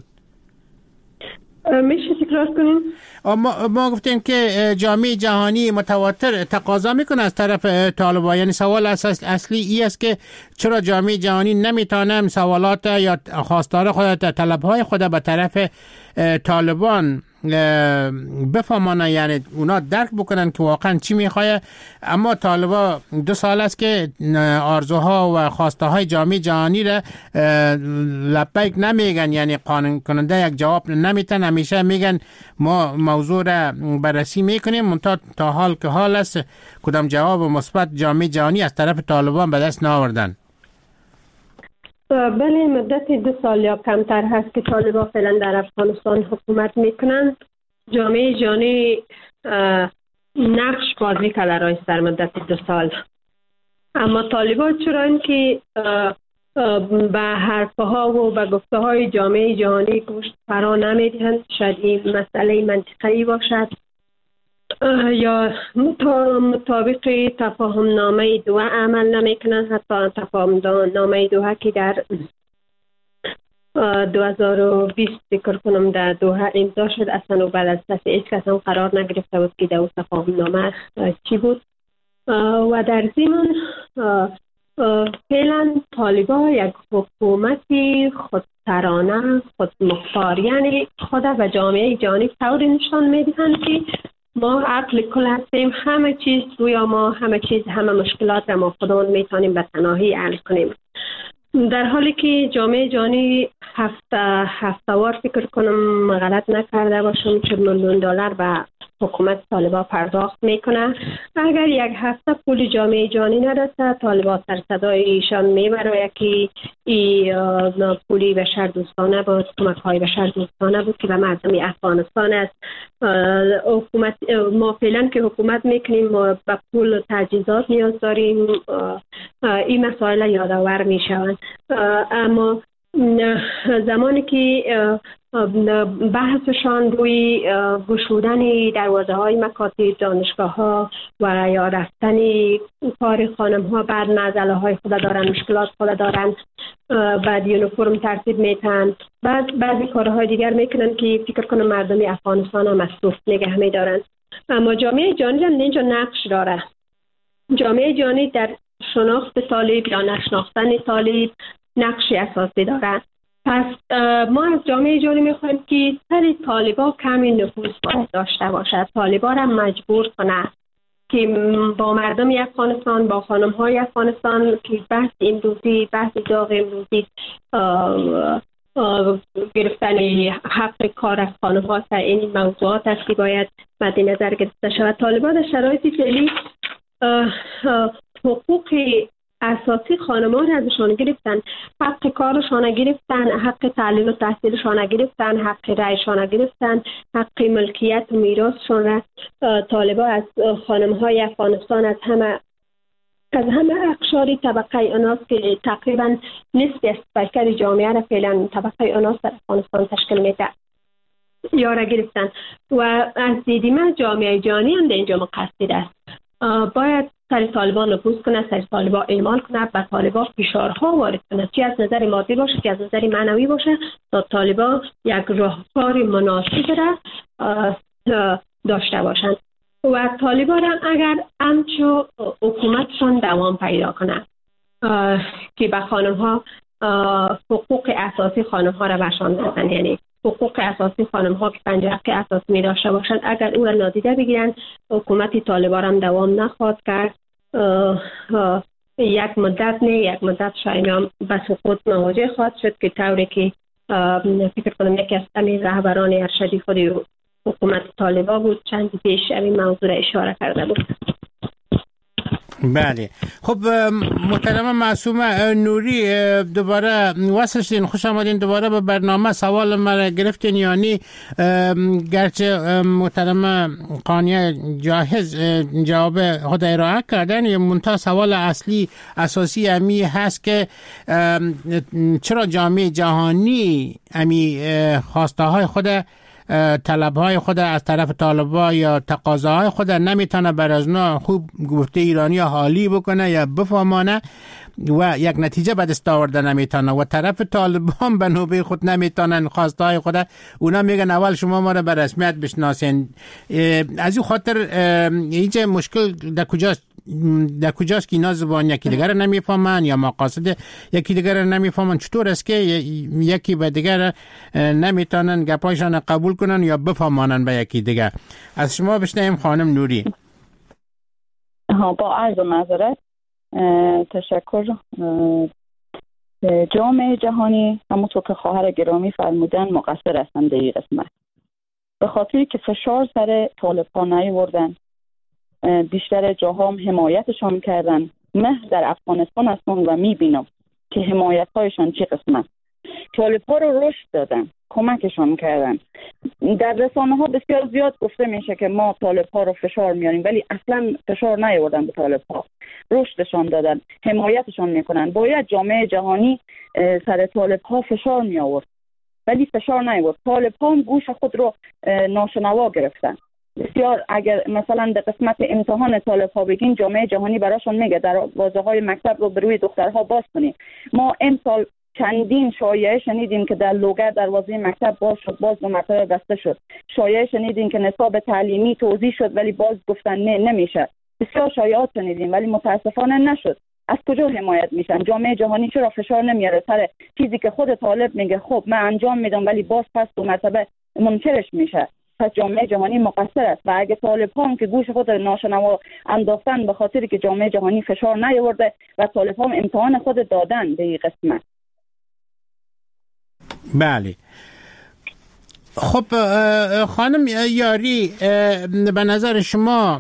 میشه تکرار کنیم؟ ما, ما گفتیم که جامعه جهانی متواتر تقاضا میکنه از طرف طالبان. یعنی سوال اساس اصلی ای است که چرا جامعه جهانی نمیتونه سوالات یا خواستار خود، طلبهای خود به طرف طالبان بفهمانه، یعنی اونا درک بکنن که واقعا چی میخواه. اما طالبا دو سال است که آرزوها و خواسته های جامعه جهانی را لبیک نمیگن، یعنی قانون کننده یک جواب نمیتن. همیشه میگن ما موضوع را بررسی میکنیم، منتها تا حال که حال است کدام جواب مثبت جامعه جهانی از طرف طالبان به دست نآوردن. بله، مدت دو سال یا کمتر هست که طالبان فعلا در افغانستان حکومت میکنن. جامعه جهانی نقش بازی کرده رایست در مدت دو سال، اما طالبان چرا این که به حرفها و به گفته های جامعه جهانی گوش فرا نمیدهند. شاید این مسئله منطقی باشد یا مطابق تفاهم نامه دوحه عمل نمیکنند. حتی تفاهم نامه دوحه که در دو هزار و بیست فکر کنم در دوحه امضا شد، اصلا و بعد از دست هیچ کس هم قرار نگرفته بود که در اون تفاهم نامه چی بود. و در ضمن فعلا طالبان یک حکومتی خودسرانه خودمختار، یعنی خود و جامعه جهانی طور نشان میدهند که ما عقل کل هستیم، همه چیز روی ما، همه چیز همه مشکلات را ما خودمون میتونیم به تنهایی حل کنیم. در حالی که جامعه جهانی هفته هفته‌وار فکر کنم غلط نکرده باشم چند میلیون دلار به حکومت طالبان پرداخت میکنه. اگر یک هفته پول جامعه جهانی نرسه، طالبان سر صدای ایشان میبره که این پولی بشر دوستانه بود، کمک های بشر دوستانه بود که به مردم افغانستان است. حکومت ما فعلا که حکومت میکنیم ما به پول و تجهیزات نیاز داریم، این مسائل یادآور میشوند. اما زمانی که بحثشان روی گشودن دروازه های مکاتب، دانشگاه ها و یا رفتن کار خانم ها بعد معضله های خود دارن، مشکلات خود دارن، بعد یونیفرم ترتیب میتن، بعد بعضی کارهای دیگر میکنن که فکر کنم مردم افغانستان هم مصروف نگه میدارن. اما جامعه جهانی اینجا نقش داره. جامعه جهانی در شناخت طالب یا نشناختن طالب نقشی اساسی داره. پس ما از جامعه جهانی میخوایم که سر طالبا کمی نفوذ باید داشته باشد، طالبا را مجبور کنه که با مردم افغانستان، با خانم های افغانستان که بحث امروزی، بحث داغ امروزی گرفتن حق کار از خانم ها سر این موضوعات است که باید مد نظر گرفته شود. طالبان در شرایط فعلی حقوق اساسی خانم‌ها را ازشان گرفتن، حق کارشان گرفتن، حق تعلیم و تحصیلشان گرفتن، حق رأیشان گرفتن، حق ملکیت و میراثشان را طالبان از خانم‌های افغانستان از همه از همه اقشار طبقه اناس که تقریبا نصف از پیکر جامعه را فعلا طبقه اناس در افغانستان تشکیل میده یاره گرفتن و از دید من جامعه جهانی هم در اینجا مقصر است. باید سر طالبان نفوذ کنه، سر طالبان اعمال کنه، به طالبان فشارها وارد کنه، چه از نظر مادی باشه که از نظر معنوی باشه، تا طالبان یک راهکار مناسب را داشته باشند و طالبان هم اگر همچو حکومتشان دوام پیدا کنه که به خانم ها حقوق اساسی خانم ها را برشان دادن، یعنی حقوق اساسی خانم ها که پنج حق اساسی می داشته باشند، اگر او را نادیده بگیرن، حکومت طالبان هم دوام نخواهد کرد. یک مدت نه یک مدت شاید هم به سقوط مواجه خواهد شد که طوری که فکر کنم یکی از همین رهبران ارشدی خود حکومت طالبان بود چند پیش این موضوع را اشاره کرده بود. بله. خب محترم معصومه نوری، دوباره وصل شدین، خوش آمدین دوباره به برنامه. سوال مرا گرفتین، یعنی گرچه محترم قانیه جاهز جواب خود ارائه کردن، یا منتها سوال اصلی اساسی امی هست که چرا جامعه جهانی امی خواسته های خود طلبهای خود از طرف طالبان یا تقاضاهای خود نمیتونه بر از اونا خوب گفته ایرانی حالی بکنه یا بفهمانه و یک نتیجه به دست آورده نمیتونه، و طرف طالبان به نوبه خود نمیتونن خواسته های خود، اونا میگن اول شما ما را به رسمیت بشناسین. از این خاطر اینجا مشکل در کجاست؟ در کجاست که اینا زبان یکی دیگر نمیفهمن یا مقاصد یکی دیگر نمیفهمن؟ چطور است که یکی به دیگر نمیتونن گپایشان قبول کنن یا بفهمانن به یکی دیگر؟ از شما بشنویم خانم نوری. ها، با عرض معذرت، تشکر. جامعه جهانی همونطور که خواهر گرامی فرمودن مقصر هستند در این قسمت، به خاطری که فشار سر طالبان نیاوردن، بیشتر جاها هم حمایتشان کردن. من در افغانستان هستم و میبینم که حمایت هایشان چه قسمت. طالبان رو رشد دادن، کمکشان کردن. در رسانه ها بسیار زیاد گفته میشه که ما طالبان رو فشار میاریم، ولی اصلا فشار نیاوردن به طالبان، رشدشان دادن، حمایتشان میکنن. باید جامعه جهانی سر طالبان فشار میآورد، ولی فشار نیاورد. طالبان گوش خود رو ناشنوا گرفتن. بسیار اگر مثلا در قسمت امتحان طالب‌ها بگین، جامعه جهانی براشون میگه دروازه‌های مکتب رو بروی دخترها باز کنید. ما امسال چندین شایعه شنیدیم که در لوگر دروازه مکتب باز شد، باز دو مرتبه بسته شد. شایعه شنیدیم که نصاب تعلیمی توزیع شد ولی باز گفتن نه نمیشه. بسیار شایعات شنیدیم ولی متاسفانه نشد. از کجا حمایت میشن؟ جامعه جهانی چرا فشار نمیاره سر چیزی که خود طالب میگه خب من انجام میدم ولی باز پس دو مرتبه منکرش میشه؟ پس جامعه جهانی مقصر است. و اگه طالبان که گوش خود ناشنوا انداختن به خاطر که جامعه جهانی فشار نیاورده و طالبان امتحان خود دادن به این قسمت. بله. خب خانم یاری، به نظر شما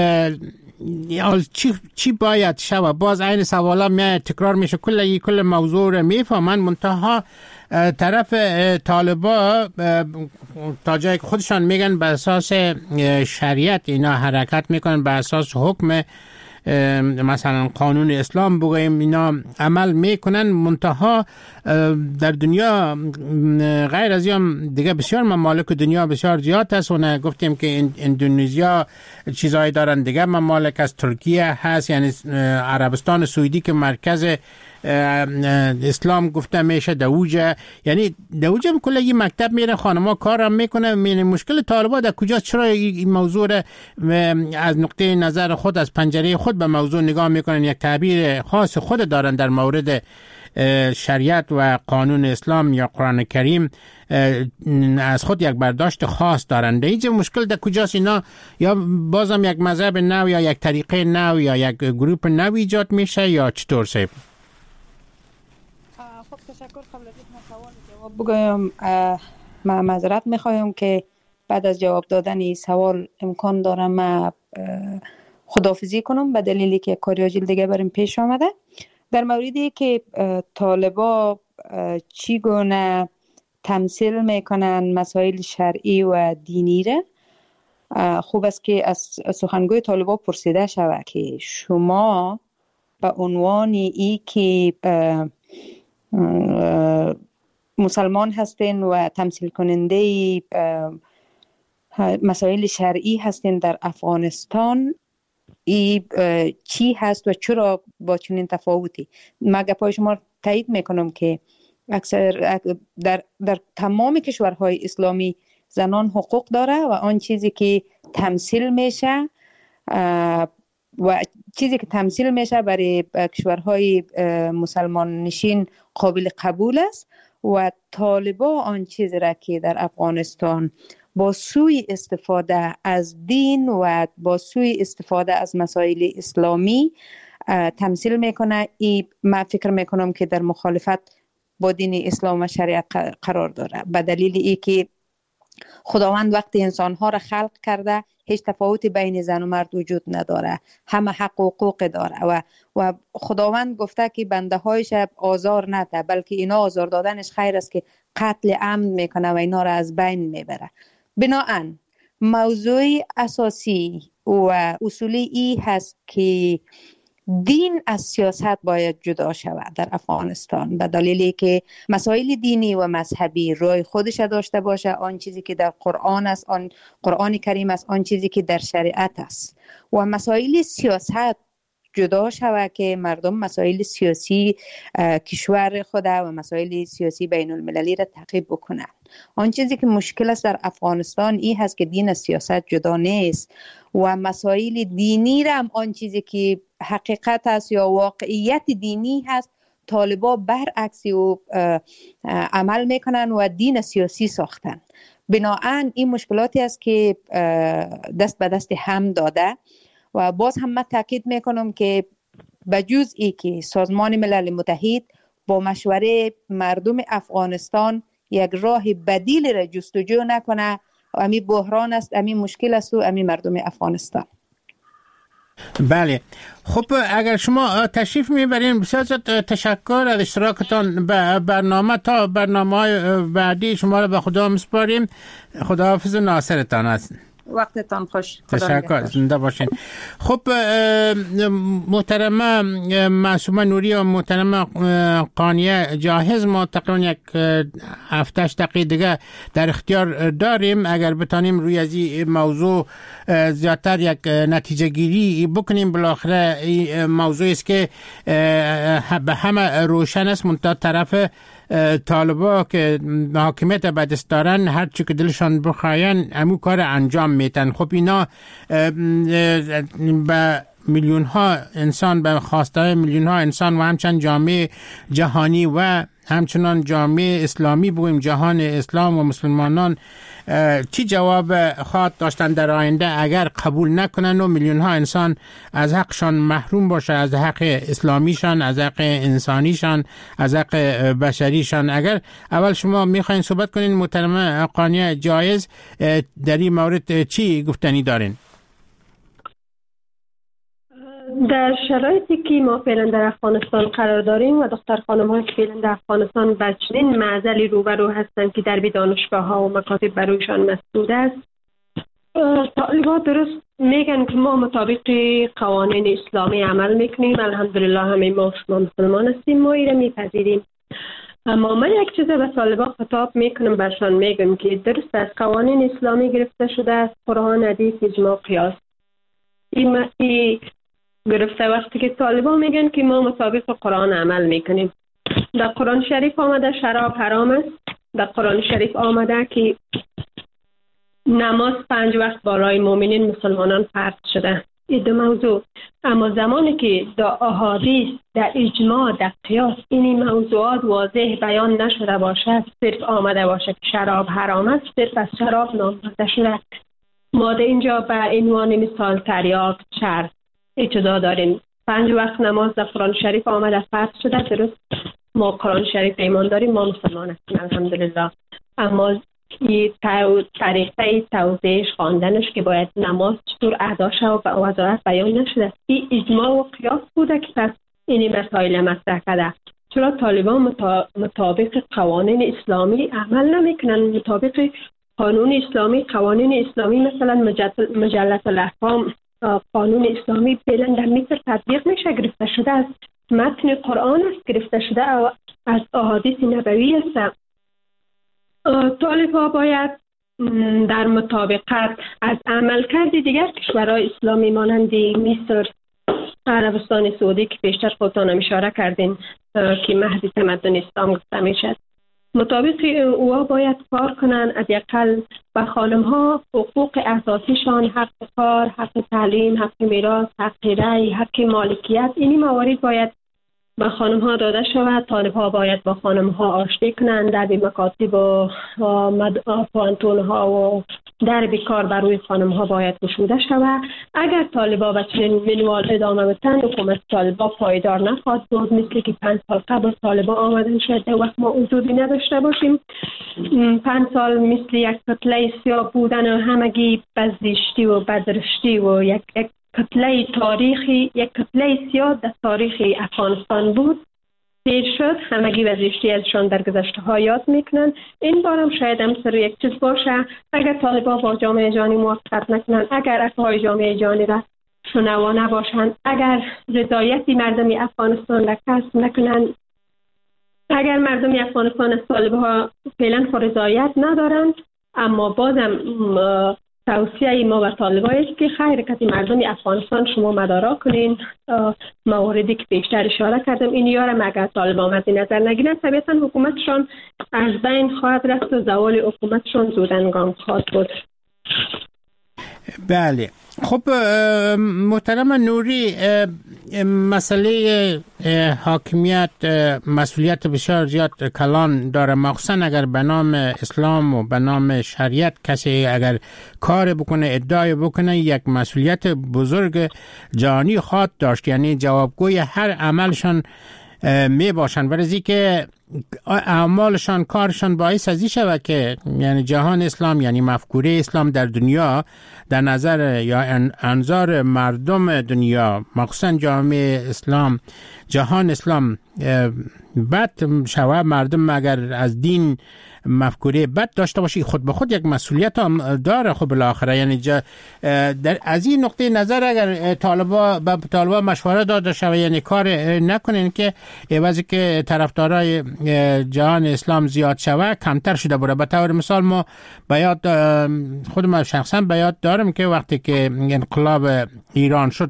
چی چی باید شود؟ باز این سوالا می تکرار میشه، کل کل موضوع رو میفهمن، منتها طرف طالبا تا جایی که خودشان میگن به اساس شریعت اینا حرکت میکنن، به اساس حکم مثلا قانون اسلام بگویم اینا عمل میکنن، منتها در دنیا غیر از این دیگه بسیار ممالک دنیا بسیار زیاد هست. و گفتیم که اندونزیا چیزایی دارن، دیگه ممالک از ترکیه هست، یعنی عربستان سعودی که مرکز اسلام گفته میشه، دوجه، یعنی دوجه هم کلا یه مکتب میره، خانما کارم میکنه. مشکل طالبان در کجاست؟ چرا این موضوع از نقطه نظر خود، از پنجره خود به موضوع نگاه میکنن، یک تعبیر خاص خود دارن در مورد شریعت و قانون اسلام یا قرآن کریم، از خود یک برداشت خاص دارن. در اینجا مشکل در کجاست؟ اینا یا بازم یک مذهب نو یا یک طریقه نو یا یک گروپ نو ایجاد میشه یا چطور سیب؟ خب تشکر. قبل از اینکه سوال جواب بگویم، من معذرت میخوایم که بعد از جواب دادن این سوال امکان داره من خداحافظی کنم به دلیلی که کاری عاجل دیگه بریم پیش آمده. در موردی که طالبا چگونه تمثیل میکنن مسائل شرعی و دینی را، خوب است که از سخنگوی طالبا پرسیده شود که شما به عنوان ای که مسلمان هستین و تمثیل کننده مسائل شرعی هستین در افغانستان، ای چی هست و چرا با چنین تفاوتی؟ من گپای شما تایید میکنم که اکثر در, در تمام کشورهای اسلامی زنان حقوق داره و آن چیزی که تمثیل میشه و چیزی که تمثیل میشه برای کشورهای مسلمان نشین قابل قبول است و طالبا آن چیزی را که در افغانستان با سوی استفاده از دین و با سوی استفاده از مسائل اسلامی تمثیل میکنه، ای من فکر میکنم که در مخالفت با دین اسلام و شریعت قرار داره، به دلیل ای که خداوند وقتی انسانها را خلق کرده هیچ تفاوتی بین زن و مرد وجود نداره، همه حق و حقوق داره و و خداوند گفته که بنده هایش آزار نده، بلکه اینا آزار دادنش خیر است که قتل عمد میکنه و اینا را از بین میبره. بناهن موضوع اساسی و اصولی ای هست که دین از سیاست باید جدا شود در افغانستان، به دلیلی که مسائل دینی و مذهبی روی خودش داشته باشه، آن چیزی که در قرآن است، آن قرآن کریم است، آن چیزی که در شریعت است، و مسائل سیاست جدا شود که مردم مسائل سیاسی کشور خود و مسائل سیاسی بین المللی را تعقیب بکنند. آن چیزی که مشکل است در افغانستان این هست که دین از سیاست جدا نیست و مسائل دینی را هم آن چیزی که حقیقت است یا واقعیت دینی هست طالبا برعکس او عمل میکنن و دین سیاسی ساختن. بناهن این مشکلاتی است که دست به دست هم داده و باز هم من تاکید میکنم که بجز ای که سازمان ملل متحد با مشوره مردم افغانستان یک راه بدیل را جستجو نکنه، امی بحران است، امی مشکل است و امی مردم افغانستان. بله، خب اگر شما تشریف میبرین بسیار تشکر از اشتراکتان به برنامه. تا برنامه های بعدی شما را به خدا میسپاریم. خداحافظ ناصرتان است. وقتتان خوش. تشکر، زنده باشین. خب محترمه معصومه نوری و محترمه قانیه جاهز، ما تقریبا یک هفتش دقیقه دیگه در اختیار داریم. اگر بتانیم روی از این موضوع زیادتر یک نتیجه گیری بکنیم. بالاخره این موضوع است که به همه روشن است، منتها طرف طالبا که حاکمیت به دست دارن هر چی که دلشان بخواین همون کار انجام میتن. خب اینا به میلیون ها انسان، به خواسته میلیون ها انسان و همچنین جامعه جهانی و همچنان جامعه اسلامی بگویم جهان اسلام و مسلمانان چی جواب خواهد داشتن در آینده اگر قبول نکنن و میلیون ها انسان از حقشان محروم باشه، از حق اسلامیشان، از حق انسانیشان، از حق بشریشان. اگر اول شما میخواین صحبت کنین محترمه قانیه جایز، در این مورد چی گفتنی دارین؟ در شرایطی که ما فعلا در افغانستان قرار داریم و دختر خانم ها که فعلا در افغانستان به چنین معضلی روبرو هستند که دربی دانشگاه ها و مکاتب برویشان مسدود است، طالبان درست میگن که ما مطابق قوانین اسلامی عمل میکنیم. الحمدلله همه ما شما مسلمان هستیم، ما ایره میپذیریم. اما من یک چیز به طالبان خطاب میکنم، برشان میگم که درست از قوانین اسلامی گرفته شده است، قرآن، حدیث، اجماع، قیاس. این مسیح گرفته وقتی که طالبان میگن که ما مطابق قرآن عمل میکنیم. در قرآن شریف آمده شراب حرام است، در قرآن شریف آمده که نماز پنج وقت برای مؤمنین مسلمانان فرض شده. این دو موضوع. اما زمانی که در احادیث، در اجماع، در قیاس این موضوعات واضح بیان نشده باشد، صرف آمده باشد که شراب حرام است، صرف از شراب نام برده شده. ما در اینجا به عنوان مثال تریاک، چرس ابتدا داریم. پنج وقت نماز در قرآن شریف آمده فرض شده، درست ما قرآن شریف ایمان داریم، ما مسلمان هستیم الحمدلله. اما این طریقه توضیحش خواندنش که باید نماز چطور ادا شود و وضاحت بیان نشده. این اجماع و قیاس بوده که پس این مسائل مطرح کرده. چرا طالبان مطابق قوانین اسلامی عمل نمیکنن؟ مطابق قانون اسلامی، قوانین اسلامی مثلا مجلت الاحکام، قانون اسلامی فعلا در مصر تطبیق میشه، گرفته شده از متن قرآن است، گرفته شده از احادیث نبوی است. طالبان باید در مطابقت از عملکرد دیگر کشورهای اسلامی مانند مصر، عربستان سعودی که بیشتر خودتان اشاره کردین که مهد تمدن اسلام گفته میشد، مطابق اوها باید کار کنن. از یقل به خانم ها حقوق اساسیشان، حق کار، حق تعلیم، حق میراث، حق رأی، حق مالکیت، اینی موارد باید به خانم ها داده شود. طالب ها باید با خانم ها آشتی کنند، در مکاتب و پانتون ها و در بیکار بر روی خانم ها باید گشوده شود. اگر طالبا به چنین منوال ادامه بدن، حکومت طالبا پایدار نخواهد بود. مثل که پنج سال قبل طالبا آمدن شاید در وقت ما وجودی نداشته باشیم. پنج سال مثل یک کتله سیاه بودن و همگی بزدشتی و بدرشتی و یک کتله تاریخی، یک کتله سیاه در تاریخ افغانستان بود. دیر شد، همگی وزشتی ازشان در گذشته ها یاد میکنن. این بارم شاید همسر یک چیز باشه. اگر طالبان با جامعه جهانی موافقت نکنن، اگر افهای جامعه جهانی را شنوا نباشند، اگر رضایتی مردم افغانستان را کسب نکنن، اگر مردم افغانستان از طالبان فعلا رضایت ندارند، اما بازم توصیه ما به طالبان است که خیر کتی مردم افغانستان شما مدارا کنین. مواردی که بیشتر اشاره کردم این یارم اگر طالبان مد نظر نگیرن، طبیعتا حکومتشان از بین خواهد رفت و زوال حکومتشان زودنگام خواهد بود. بله، خب محترم نوری، مسئله حاکمیت مسئولیت بسیار زیاد کلان داره، مخصوصا اگر به نام اسلام و به نام شریعت کسی اگر کار بکنه، ادعای بکنه، یک مسئولیت بزرگ جهانی خواهد داشت، یعنی جوابگوی هر عملشان می باشن. ولی که اعمالشان، کارشان باعث ازی شود که یعنی جهان اسلام، یعنی مفکوره اسلام در دنیا در نظر یا انظار مردم دنیا، مخصوصا جامعه اسلام، جهان اسلام بد شود. مردم اگر از دین مفکوره بد داشته باشی، خود به خود یک مسئولیت هم داره. خب بالاخره یعنی در از این نقطه نظر اگر طالبا به طالبا مشوره داده شود، یعنی کار نکنین که عوضی که طرفدارای جهان اسلام زیاد شود کمتر شده بره. به طور مثال ما بیاد خود ما شخصا بیاد دارم که وقتی که انقلاب ایران شد،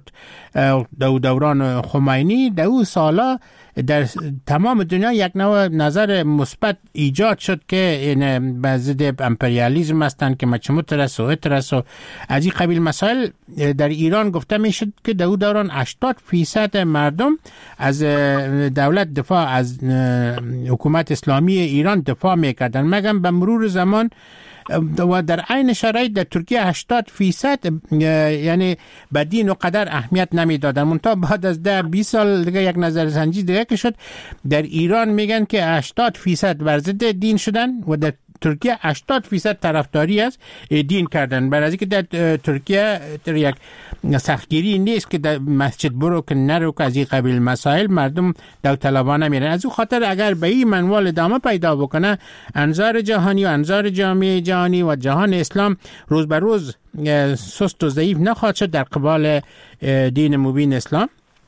دو دوران خمینی، دو سالا در تمام دنیا یک نوع نظر مثبت ایجاد شد که این به ضد امپریالیسم هستند که مچموت رس و اترس و از این قبیل مسائل. در ایران گفته می شد که در دوران هشتاد فیصد مردم از دولت دفاع، از حکومت اسلامی ایران دفاع میکردن، مگر به مرور زمان و در عین شرایط در ترکیه هشتاد فیصد یعنی به دین و قدر اهمیت نمیدادن. منتها بعد از ده بیست سال دیگه یک نظرسنجی دیگه که شد، در ایران میگن که هشتاد فیصد بر ضد دین شدن و در ترکیه هشتاد فیصد طرفداری از دین کردن. برای اینکه در ترکیه در یک سختگیری نیست که در مسجد برو که نرو که از این قبیل مسائل مردم داوطلبانه میرن. از اون خاطر اگر به این منوال ادامه پیدا بکنه، انظار جهانی و انظار جامعه جهانی و جهان اسلام روز به روز سست و ضعیف نخواهد شد در قبال دین مبین اسلام.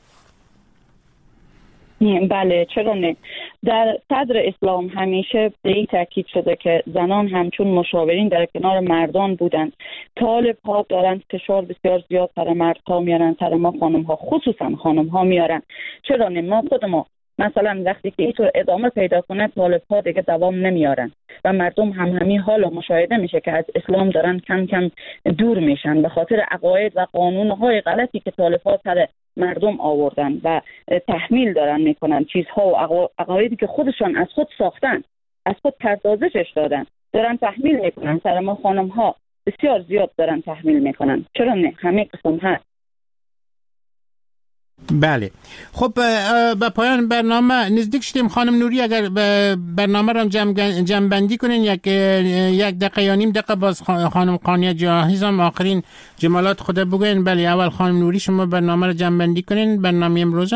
بله، چرا نه؟ در صدر اسلام همیشه به این تاکید شده که زنان همچون مشاورین در کنار مردان بودند. طالب ها دارند فشار بسیار زیاد سر مردها میارن، سر ما خانم ها، خصوصا خانم ها میارن. چرا نه؟ ما خود ما مثلا وقتی که اینطور ادامه پیدا کنه، طالب ها دیگه دوام نمیارن و مردم هم همین حالا مشاهده میشه که از اسلام دارن کم کم دور میشن به خاطر عقاید و قانون های غلطی که طالب ها سر مردم آوردن و تحمیل دارن میکنن، چیزها و عقایدی که خودشان از خود ساختن، از خود پردازشش دادن، دارن تحمیل میکنن سر ما خانم ها. بسیار زیاد دارن تحمیل میکنن. چرا نه؟ همه قسم هست. بله. خب به پایان برنامه نزدیک شدیم. خانم نوری اگر برنامه را جمع بندی کنین یک یک دقیقه یا نیم دقیقه باز خانم قانیه جاهز هم آخرین جملات خود بگوین. بله اول خانم نوری شما برنامه را جمع بندی کنین برنامه امروز.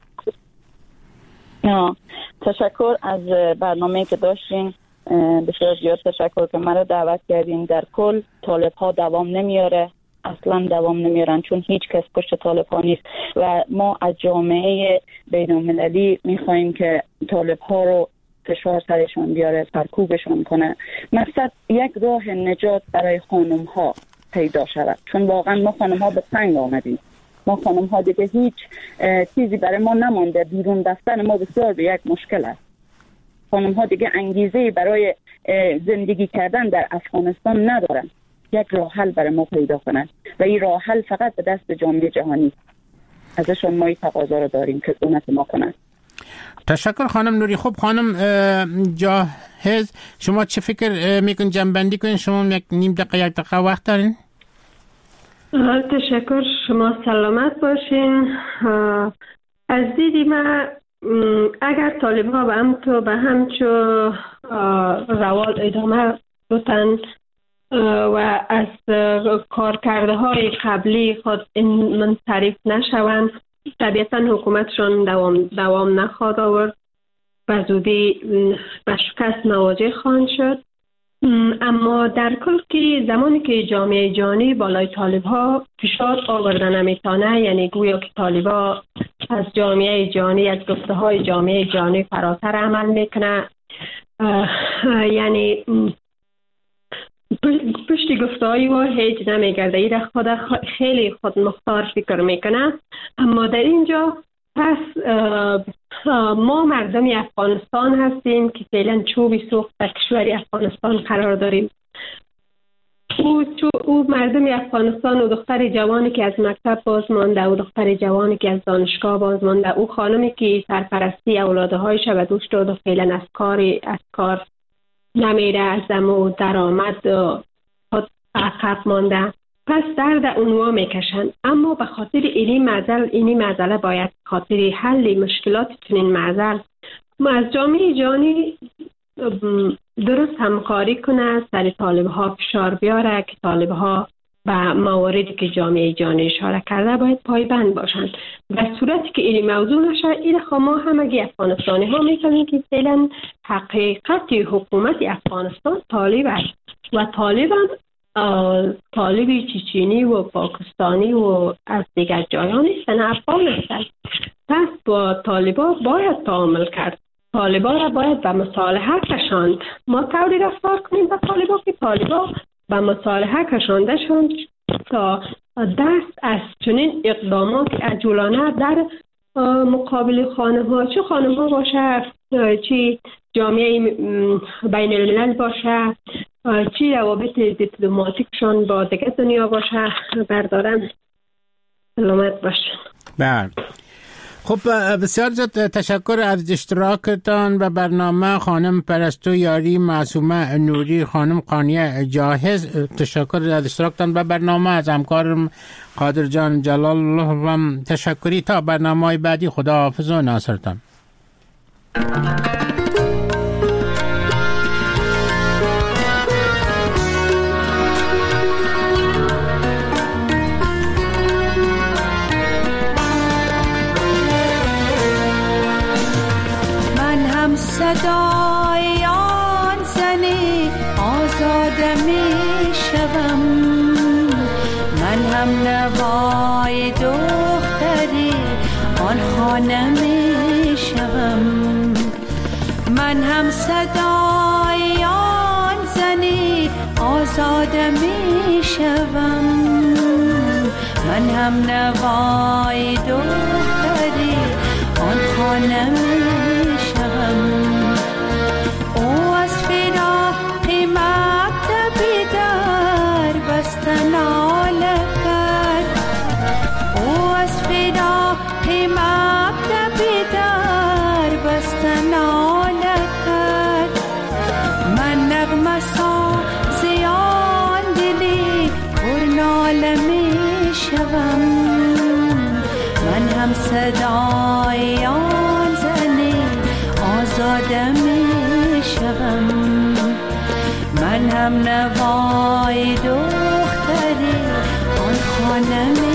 نه تشکر از برنامه‌ای که داشتین، بسیار زیاد تشکر که مرا دعوت کردین. در کل طالب ها دوام نمیاره، اصلا دوام نمیارن، چون هیچ کس پشت طالب ها نیست و ما از جامعه بین المللی میخواییم که طالب ها رو فشار سرشون بیاره، سرکوبشون کنه. مقصد یک راه نجات برای خانم ها پیدا شود، چون واقعا ما خانم ها به سنگ آمدیم. ما خانم ها دیگه هیچ چیزی برای ما نمانده. بیرون رفتن ما بسیار به یک مشکل است. خانم ها دیگه انگیزه برای زندگی کردن در افغانستان ندارن. یک راه حل برای ما پیدا کنن و این راه حل فقط به دست جامعه جهانی. ازشون ما این تقاضا رو داریم که کمک ما کنن. تشکر خانم نوری. خب خانم جاهز شما چه فکر میکن جمع بندی کنین؟ شما یک نیم دقیقه یک دقیقه وقت دارین؟ تشکر، شما سلامت باشین. از دیدی من اگر طالب ها به هم تو به همچو روال ادامه بودن و از کارکرده های قبلی خود منصرف نشوند، طبیعتا حکومتشان دوام, دوام نخواهد آورد و زودی به شکست مواجه خواهند شد. اما در کل که زمانی که جامعه جهانی بالای طالب ها فشار آوردن نمیتونه، یعنی گویا که طالب ها از جامعه جهانی، از گفته های جامعه جهانی فراتر عمل میکنه، یعنی پشت گفته های و هیچ نمیگرده. این خود خیلی خود مختار فکر میکنه. اما در اینجا پس ما مردم افغانستان هستیم که فعلا چوبی سوخت در کشور افغانستان قرار داریم. او, او مردم افغانستان و دختر جوانی که از مکتب باز مانده، او دختر جوانی که از دانشگاه باز مانده، او خانمی که سرپرستی اولادهایش و دوش داد و فعلا از کار از کار نمیره، از دم و درآمد خود عقب مانده، پس درد اونوا میکشن. اما به خاطر اینی معضل اینی معضله باید خاطر حل مشکلات چنین معضل ما از جامعه جهانی درست همکاری کنه، سر طالب ها فشار بیاره که طالب ها به مواردی که جامعه جهانی اشاره کرده باید پایبند باشند. به صورتی که این موضوع نشه، این ما همگی افغانستانی ها میکنیم که فعلا حقیقت حکومت افغانستان طالب است و طالبان طالبی چچینی و پاکستانی و از دیگر جایان نیستن، افغان هستند. پس با طالبا باید تعامل کرد. طالبا را باید به مصالحه کشاند. ما طوری رفتار کنیم با طالبا که طالبا به مصالحه کشانده شوند تا دست از چنین اقدامات عجولانه در مقابل خانم ها، چه خانم ها باشه، چه جامعه بین الملل باشه، چی روابط دیپلماتیکشون با دیگه دنیا باشه، بردارن. سلامت باشن. بله. خب بسیار زیاد تشکر از اشتراکتان و برنامه خانم پرستو یاری، معصومه نوری، خانم قانیه جاهز. تشکر از اشتراکتان و برنامه. از همکارم قادر جان جلال الله و تشکری. تا برنامه بعدی خدا حافظ و ناصرتان. صدای آن زنی آزاده می شوم، من هم نوای دختری آن خانه می شوم، من هم صدای آن زنی آزاده می شوم، من هم نوای دختری آن خانه می شوم. ناله کرد او از فدا پیماب بیدار بست ناله کرد، من نغمه سازیان دلی پر ناله می شوم، من هم صدای آن زنی آزاده می شوم. من هم نوای دختری آن خانه می